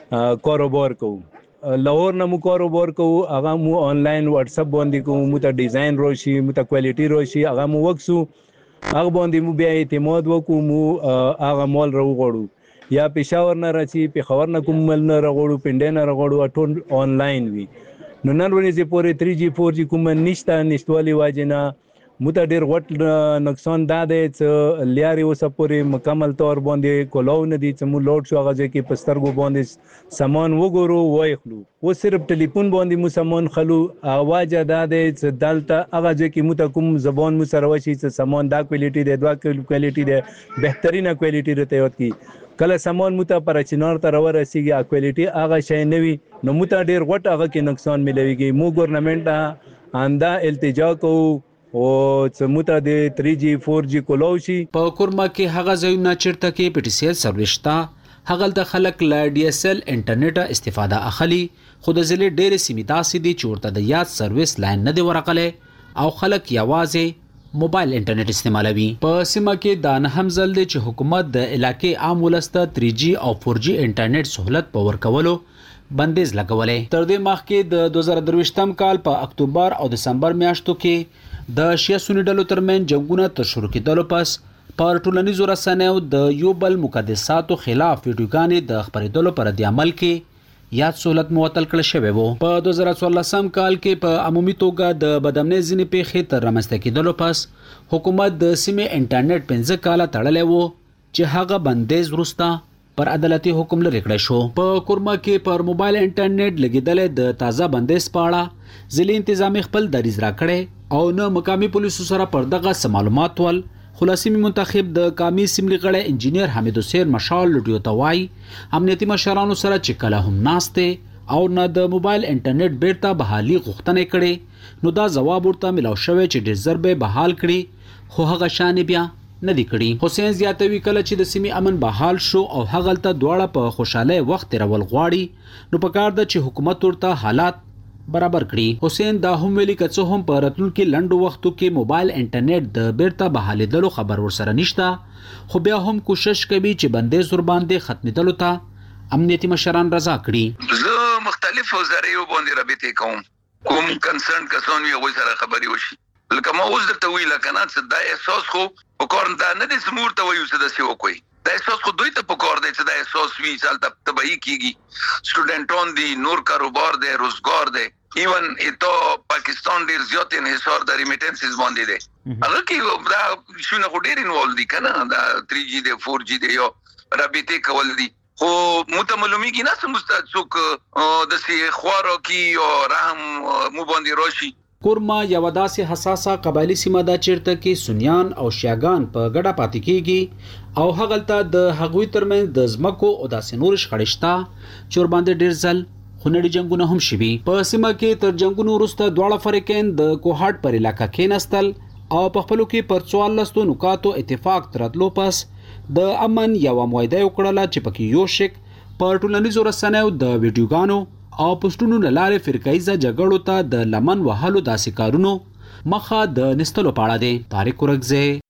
کاروبار کوو، لاهور نه مو کاروبار کوو، هغه مو آنلاین واتس اپ باندې کوو، مو ته ډیزاین روشي، مو ته کوالټي روشي، هغه مو وکسو، هغه باندې مو بیا اعتماد وکړو، مو هغه مال راوغړو یا پېښور نه راځي، پېښور نه کوم مل نه راغړو، پنده نه راغړو، ټول آنلاین وي. نو نن ورځې پورې تھری جی فور جی کوم نشته، نشټوالي واجنه مت ډیر غټ نقصان دا دی چې لیاري اوسه پورې مکمل تور باندې کولاو نه دي چې مو لوډ شو هغه کې پسترګو باندې سامان وګورو وای خلو و صرف ټلیفون باندې مو سامان خلو. اواز دا دی چې دلته هغه کې مو ته کوم زبان مو سره وشي چې سامان دا کوالټي دی، دا کوالټي دی، بهترینه کوالټي رته وت کی کله سامان مو ته پر چینار ته ورسیږي کوالټي هغه شي نه وي، نو مو ته ډیر غټ هغه کې نقصان ملويږي. مو ګورنمنت آندا التجا کو او سموته د تھری جی فور جی کولو شي. په کورما کې هغه ځایونه چیرته کې پی ټی سی ال سرویس تا هغه د خلک لا ډي اس ال انټرنیټ استفاده اخلي، خو د ضلع ډېر سیمه داسې دي چې ورته د یاد سرویس لاین نه دی ورغله او خلک یوازې موبایل انټرنیټ استعمالوي. په سیمه کې دا نه هم ځل دی چې حکومت د علاقې عام ولسته تھری جی او فور جی انټرنیټ سہولت په ورکولو بندیز لګولې. تر دې مخکې د دوه زره درویشتم کال په اکتوبر او دسمبر میاشتو کې د شیعه سنی ډلو ترمن جنگونه تر شروع کېدلو پس پر ټولنیزو رسنیو د یو بل مقدساتو خلاف ویډیوګانې د خبرېدلو پر د عمل کې یاد سہولت معطل کړل شوی وو. په دوه زره څوارلسم کال کې په عمومي توګه د بدامنۍ ځینې پیښې تر رامنځته کېدلو پس حکومت د سیمې انټرنیټ پنځه کاله تړلی وو چې هغه بندیز وروسته پر عدالتي حکم لري کړی شو. په کورما کې پر موبایل انټرنیټ لګیدل د تازه بندیز په اړه ځلې انتظامی خپل دریز راکړی او نه مقامی پولیسو سره پر دغه معلومات ول. خلاصي منتخب د قامي سیملي غړی انجینیر حمید حسین مشال لډیو توای امنیتي مشرانو سره چې کله هم ناشته او نه د موبایل انټرنیټ بیرته بحالي غوښتنه کړي، نو دا جواب ورته ملو شوی چې ډیر زر به بحال کړي، خو هغه شان بیا نه دی کړی. حسین زیاتوي کله چې د سیمې امن بحال شو او هغه ته دواړه په خوشاله وخت راول غواړي، نو پکار ده چې حکومت ورته حالات برابر کړي. حسین دا هم ویلي که څه هم په راتلونکي لنډو وختو کې موبایل انټرنیټ د بیرته بحالېدلو خبر ورسره نشته، خو بیا هم کوشش کوي چې بندیز ور باندې ختمېدلو ته امنیتي مشران رضا کړي. زه مختلفو ذرایعو باندې رابطې کوم کوم کنسرن کسان وي هغوی سره خبرې وشي. لکه ما اوس درته ویله که نه څه دا احساس خو په کار دا نه دی چې موږ ته وایو څه داسې وکړئ. دا احساس خو دوی ته په کار دی چې دا احساس وي چې هلته تباهي کېږي. سټوډنټان دي، نور کاروبار دی، روزګار دی. ایون اته پاکستان ډېر زیات انحصار د ریمیټنسز باندې دی. هغه کې دا شونه خو ډېر انوالو دي که نه، دا تھری جی دی، فور جی دی، یا رابطې کول دي. خو متملومیږي نه چې موږ ته څوک داسې خوا راکړي او رحم مو باندې راشي. کورما یوه داسې حساسه قبایلي سیمه ده چیرته کې سنیان او شیعاګان په ګډه پاتې کېږي او هغلته د هغوی ترمنځ د ځمکو او داسې نور شخړې شته چې ورباندې ډېر ځل خونړي جنګونه هم شوي. په سیمه کې تر جنګونو وروسته دواړه فریقین د کوهاټ پر علاقه کېناستل او په خپلو کې پر څوارلسو نکاتو اتفاق تر راتلو پس د امن یوه معاهده وکړله چې پکې یو شک په ټولنیزو رسنیو د ویډیوګانو او پوسټونو له لارې فرقاییزه جګړو ته د لمن وهلو داسې کارونو مخه د نستلو په اړه دی. طارق ورکزی،